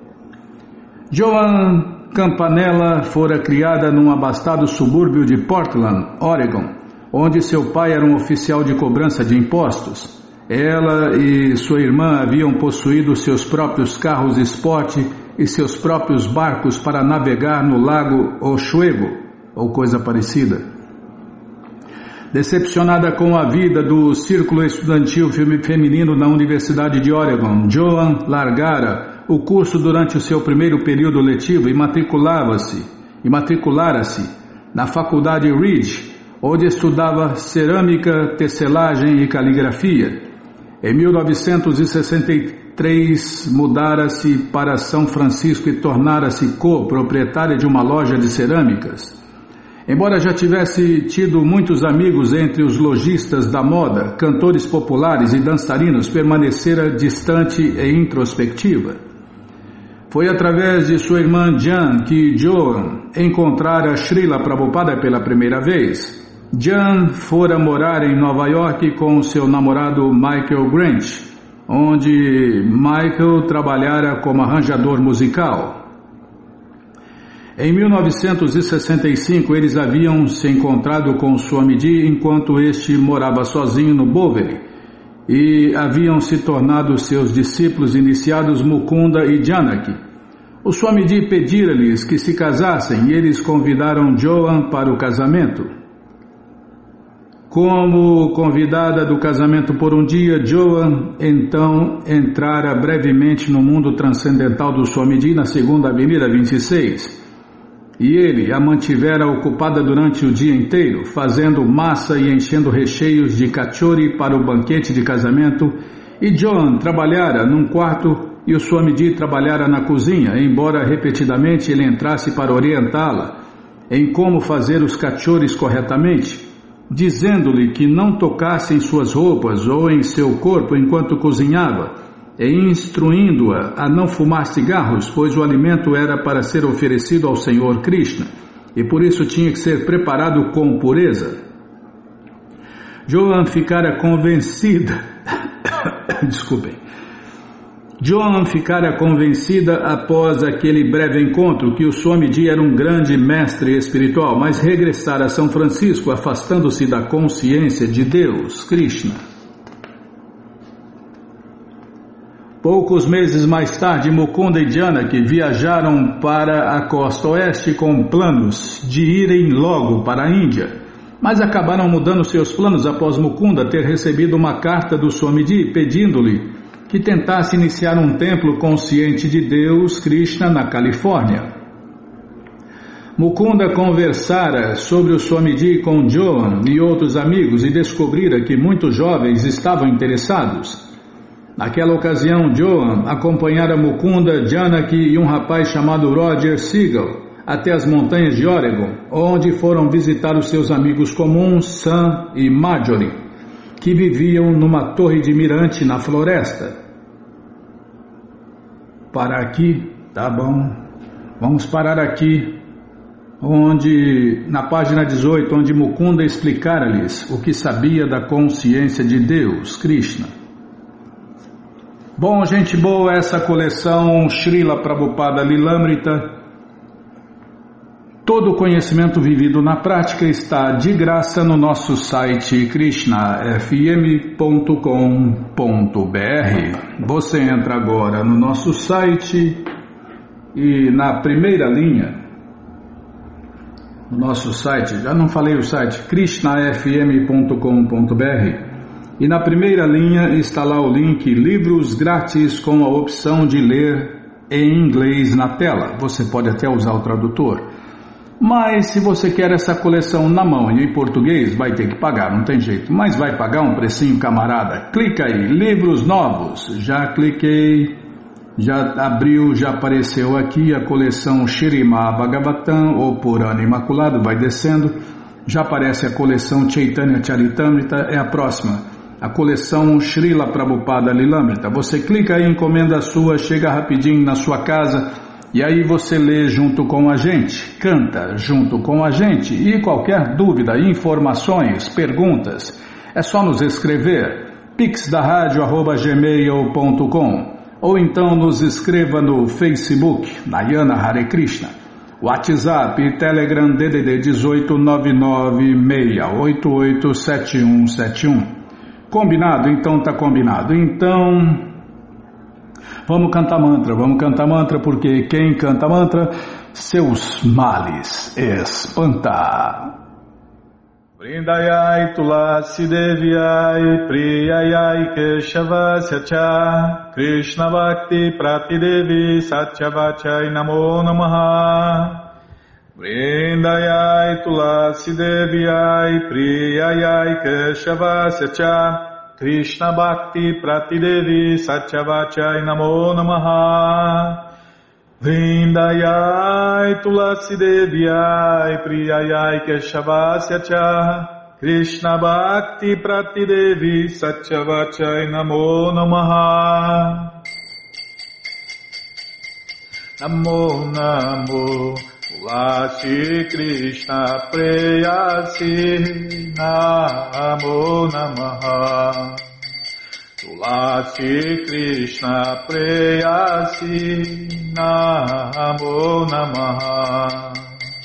Speaker 1: Joan Campanella fora criada num abastado subúrbio de Portland, Oregon, onde seu pai era um oficial de cobrança de impostos. Ela e sua irmã haviam possuído seus próprios carros esporte e seus próprios barcos para navegar no lago Oswego, ou coisa parecida. Decepcionada com a vida do círculo estudantil feminino na Universidade de Oregon, Joan largara o curso durante o seu primeiro período letivo e matriculava-se, e matriculara-se na Faculdade Ridge, onde estudava cerâmica, tecelagem e caligrafia. Em mil novecentos e sessenta e três, mudara-se para São Francisco e tornara-se co-proprietária de uma loja de cerâmicas. Embora já tivesse tido muitos amigos entre os lojistas da moda, cantores populares e dançarinos, permanecera distante e introspectiva. Foi através de sua irmã Jan que Joan encontrara Srila Prabhupada pela primeira vez. Jan fora morar em Nova York com seu namorado Michael Grant, onde Michael trabalhara como arranjador musical. Em mil novecentos e sessenta e cinco, eles haviam se encontrado com Swamiji enquanto este morava sozinho no Bowery, e haviam se tornado seus discípulos iniciados Mukunda e Janaki. O Swamiji pedira-lhes que se casassem e eles convidaram Joan para o casamento. Como convidada do casamento por um dia, Joan então entrara brevemente no mundo transcendental do Swamiji na segunda Avenida vinte e seis. E ele a mantivera ocupada durante o dia inteiro, fazendo massa e enchendo recheios de kachori para o banquete de casamento, e Joan trabalhara num quarto e o Swamiji trabalhara na cozinha, embora repetidamente ele entrasse para orientá-la em como fazer os kachoris corretamente, dizendo-lhe que não tocasse em suas roupas ou em seu corpo enquanto cozinhava, e instruindo-a a não fumar cigarros, pois o alimento era para ser oferecido ao Senhor Krishna, e por isso tinha que ser preparado com pureza. Joan ficara convencida, desculpem, Joan ficara convencida após aquele breve encontro que o Swamiji era um grande mestre espiritual, mas regressara a São Francisco afastando-se da consciência de Deus, Krishna. Poucos meses mais tarde, Mukunda e Janaki viajaram para a costa oeste com planos de irem logo para a Índia, mas acabaram mudando seus planos após Mukunda ter recebido uma carta do Swamiji pedindo-lhe que tentasse iniciar um templo consciente de Deus, Krishna, na Califórnia. Mukunda conversara sobre o Swamiji com Joan e outros amigos e descobrira que muitos jovens estavam interessados. Naquela ocasião, Joan acompanhara Mukunda, Janaki e um rapaz chamado Roger Siegel até as montanhas de Oregon, onde foram visitar os seus amigos comuns Sam e Marjorie, que viviam numa torre de mirante na floresta. Para aqui, tá bom, vamos parar aqui, onde, na página dezoito, onde Mukunda explicara-lhes o que sabia da consciência de Deus, Krishna. Bom, gente boa, essa coleção Srila Prabhupada Lilamrita, todo o conhecimento vivido na prática está de graça no nosso site krishna f m ponto com ponto b r. Você entra agora no nosso site e na primeira linha, no nosso site, já não falei o site, krishna f m ponto com ponto b r, e na primeira linha está lá o link Livros Grátis com a opção de ler em inglês na tela. Você pode até usar o tradutor. Mas se você quer essa coleção na mão e em português, vai ter que pagar, não tem jeito. Mas vai pagar um precinho, camarada. Clica aí, livros novos. Já cliquei, já abriu, já apareceu aqui a coleção Śrīmad Bhagavatam, ou Purana Imaculado, vai descendo. Já aparece a coleção Chaitanya Charitamrita, é a próxima. A coleção Srila Prabhupada Lilamrita. Você clica aí, encomenda a sua, chega rapidinho na sua casa. E aí você lê junto com a gente, canta junto com a gente, e qualquer dúvida, informações, perguntas, é só nos escrever, pix da rádio arroba gmail ponto com, ou então nos escreva no Facebook, Nayana Hare Krishna, WhatsApp e Telegram D D D dezoito nove nove seis oito oito sete um sete um. Combinado? Então tá combinado. Então... Vamos cantar mantra, vamos cantar mantra, porque quem canta mantra, seus males espanta. Vrindayai Tulasi Devyai Priyayai Keshavasya Cha Krishna Bhakti Pratidevi Satyavachai Namo Namaha. Vrindayai Tulasi Devyai Priyayai Keshavasya Cha Krishna Bhakti Pratidevi Satyavachai Namo Namaha. Vrindayai Tulasi Devyai Priyayai Keshavasya Cha Krishna Bhakti Pratidevi Satyavachai Namo Namaha. Namo Namo Tulasi Krishna Preyasi Namo Namaha. Tulasi Krishna Preyasi Namo Namaha.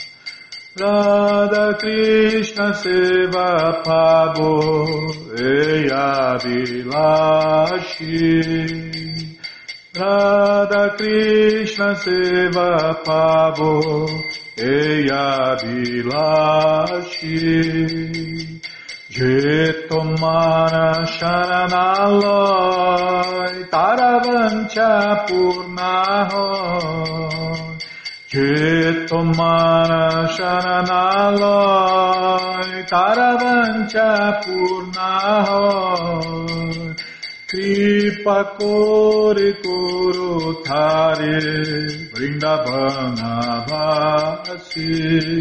Speaker 1: Radha Krishna Seva Pabo Eya Vilashi. Radha Krishna Seva Pavo Eya Vilashi. Jetomana Sharanaloy Taravancha Purnahoy. Jetomana Sharanaloy Taravancha Purnahoy. Kripa Kore Koro Thare Vrindavana Vasi.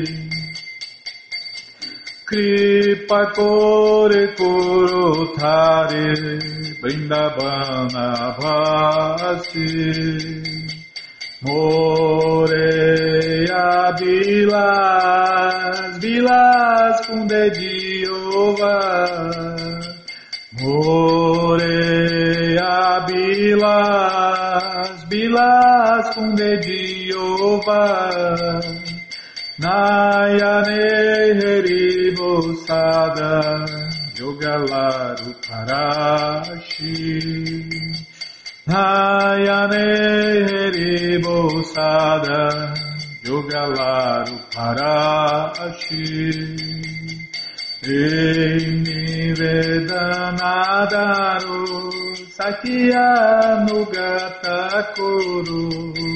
Speaker 1: Kripa Kore Koro Thare Vrindavana Vasi. Moreia Vilas, Vilas Kunde Diova. Moreia Vilas, bilas, bilas kunde diova, nayane heribosada, yogalaru parashi. Nayane heribosada, yogalaru parashi. Eni vedanadaru, sakya nugata kuru.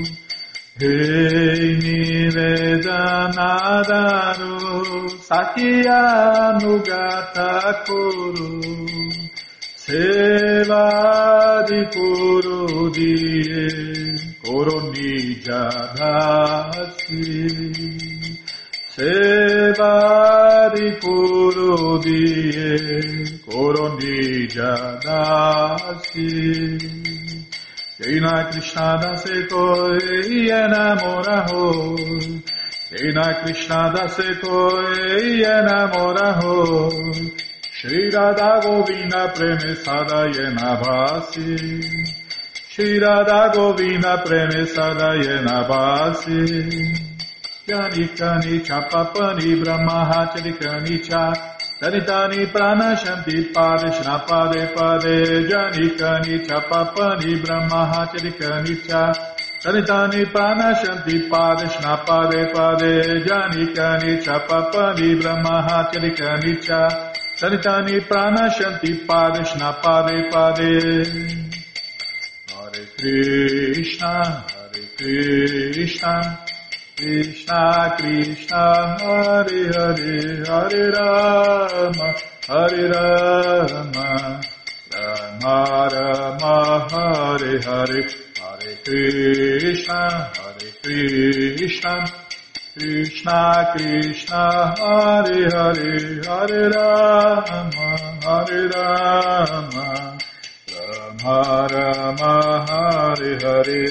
Speaker 1: Eni vedanadaru, sakya nugata kuru. Seva di kuru diye, koroni jadasi. Seva di kuru diye, koroni jadasi. Jena Krishna dase koi enamora ho, Jena Krishna dase koi enamora ho. Shri Radha Govinda Premesada Yena Bhasi, Shri Radha Govinda Premesada Yena Bhasi. Yani Kani Chapapani Brahma Charikani Cha, Tanitani Prana Shanti Pade Shnapade Pade, Jani Kani Chapapani Brahma Charikani Cha, Tanitani Prana Shanti Pade Shnapade Pade, Jani Kani Chapapani Brahma Charikani Cha, Tanitani Prana Shanti Pade Shnapade Pade. Hare Krishna, Hare Krishna, Krishna Krishna, Hare Hare, Hare Rama, Hare Rama, Rama Rama, Hare Hare, Hare Krishna, Hare Krishna, Krishna Krishna, Hare Hare, Hare Rama, Hare Rama, Rama Rama, Hare Hare.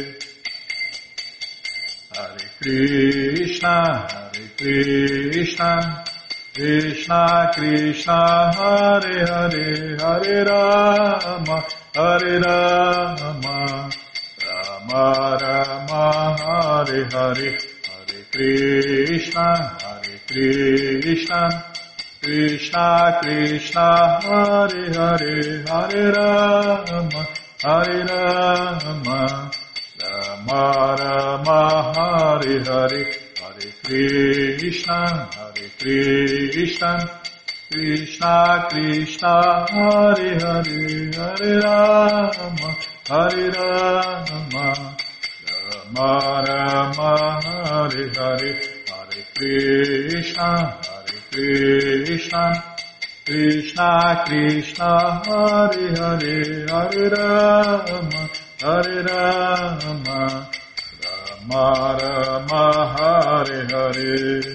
Speaker 1: Hare Krishna, Hare Krishna, Krishna Krishna, Hare Hare, Hare Rama, Hare Rama, Rama Rama, Hare Hare, Hare Krishna, Hare Krishna, Krishna Krishna, Hare Hare, Hare Rama, Hare Rama, Rama Rama, Hare Hare, Hare Krishna, Hare Krishna, Krishna Krishna, Hare Hare, Hare Rama, Hare Rama, Rama Rama, Hare Hare, Hare Krishna, Hare Krishna, Krishna Krishna, Hare Hare, Hare Rama, Hare Rama, Rama Rama, Hare Hare.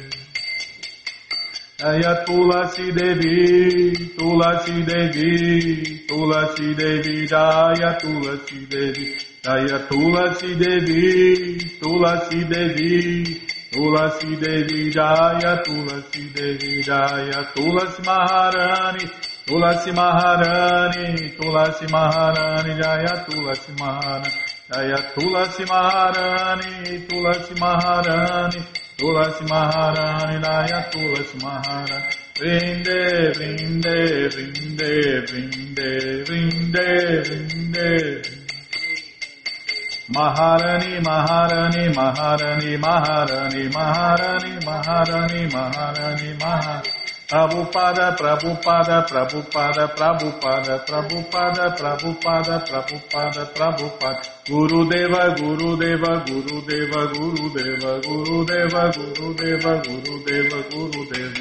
Speaker 1: Jaya Tulasi Devi, Tulasi Devi, Tulasi Devi, Jaya Tulasi Devi, Jaya Tulasi Devi, Tulasi Devi, Tulasi Devi, Jaya Tulasi Devi, Jaya Tulasi Maharani, Tulasi Maharani, Tulasi Maharani, Jaya Tulasi Maharani, Jaya Tulasi Maharani, Tulasi Maharani, Tulasi Maharani, Jaya Tulasi Maharani. Vrinde, vrinde, vrinde, vrinde, vrinde, vrinde. Maharani, Maharani, Maharani, Maharani, Maharani, Maharani, Maharani, Maharani. Prabhupada, Prabhupada, Prabhupada, Prabhupada, Prabhupada, Prabhupada, Prabhupada, Prabhupada. Gurudeva, Gurudeva, Gurudeva, Gurudeva, Gurudeva, Gurudeva, Gurudeva, Gurudeva.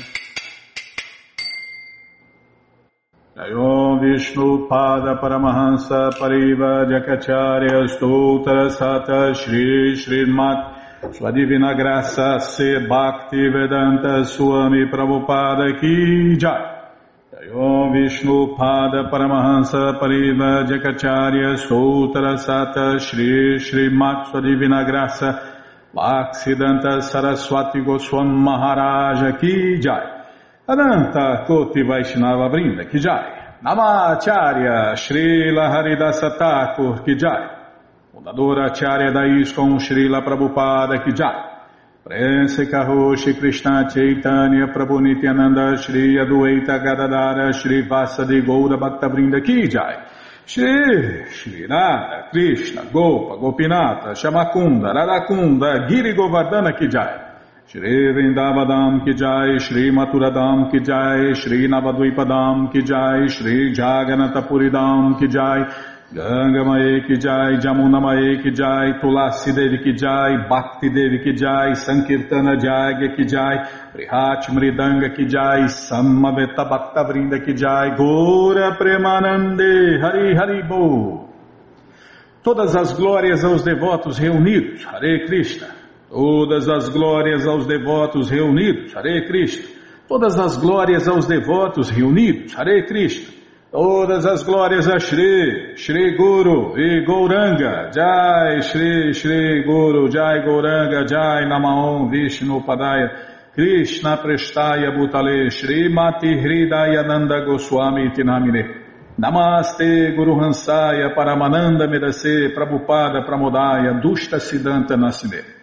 Speaker 1: Jayom Vishnu Pada Paramahansa Pariva Jakacharya Stoutra Sata Shri Srimat Sua Divina Graça Se Bhakti Vedanta Swami Prabhupada Ki Jai. Jayom Vishnu Pada Paramahansa Pariva Jakacharya Stoutra Sata Shri Srimat Sua Divina Graça Bhaksidanta Saraswati Goswam Maharaja Ki Jai. Ananta Koti Vaishnava Vrinda Ki Jai. Namacharya Srila Haridasa Thakur Ki Jai. fundadora Acharya da ISKCON Srila Prabhupada Ki Jai. Prense Kaho Shri Krishna Chaitanya Prabhu Nityananda Shri Adueta Gadadara Shri Vasadi Goura Bhaktavrinda Ki Jai. Shri Shri Radha Krishna Gopa Gopinata Shamakunda Radakunda Giri Govardhana Ki Jai. Shri Vrindavadam Ki Jai, Shri Maturadam Ki Jai, Shri Navadvipadam Ki Jai, Shri Jaganatapuridam Ki Jai, Ganga Mae Ki Jai, Jamuna Mae Ki Jai, Tulasi Devi Ki Jai, Bhakti Devi Ki Jai, Sankirtana Jagya Ki Jai, Prihat Mridanga Ki Jai, Samaveta Bhakta Vrinda Ki Jai, Gora Premanande, Hari Hari Bo. Todas as glórias aos devotos reunidos, Hare Krishna. Todas as glórias aos devotos reunidos, Hare Krishna. Todas as glórias aos devotos reunidos, Hare Krishna. Todas as glórias a Shri, Shri Guru e Gauranga, Jai Shri, Shri Guru, Jai Gauranga, Jai Namaon Vishnu Padaya, Krishna Prestaya Bhutale, Shri Mati Hridaya Nanda Goswami Tinamine. Namaste Guru Hansaya Paramananda Medase Prabhupada Pramodaya Dushta Siddhanta Nasime.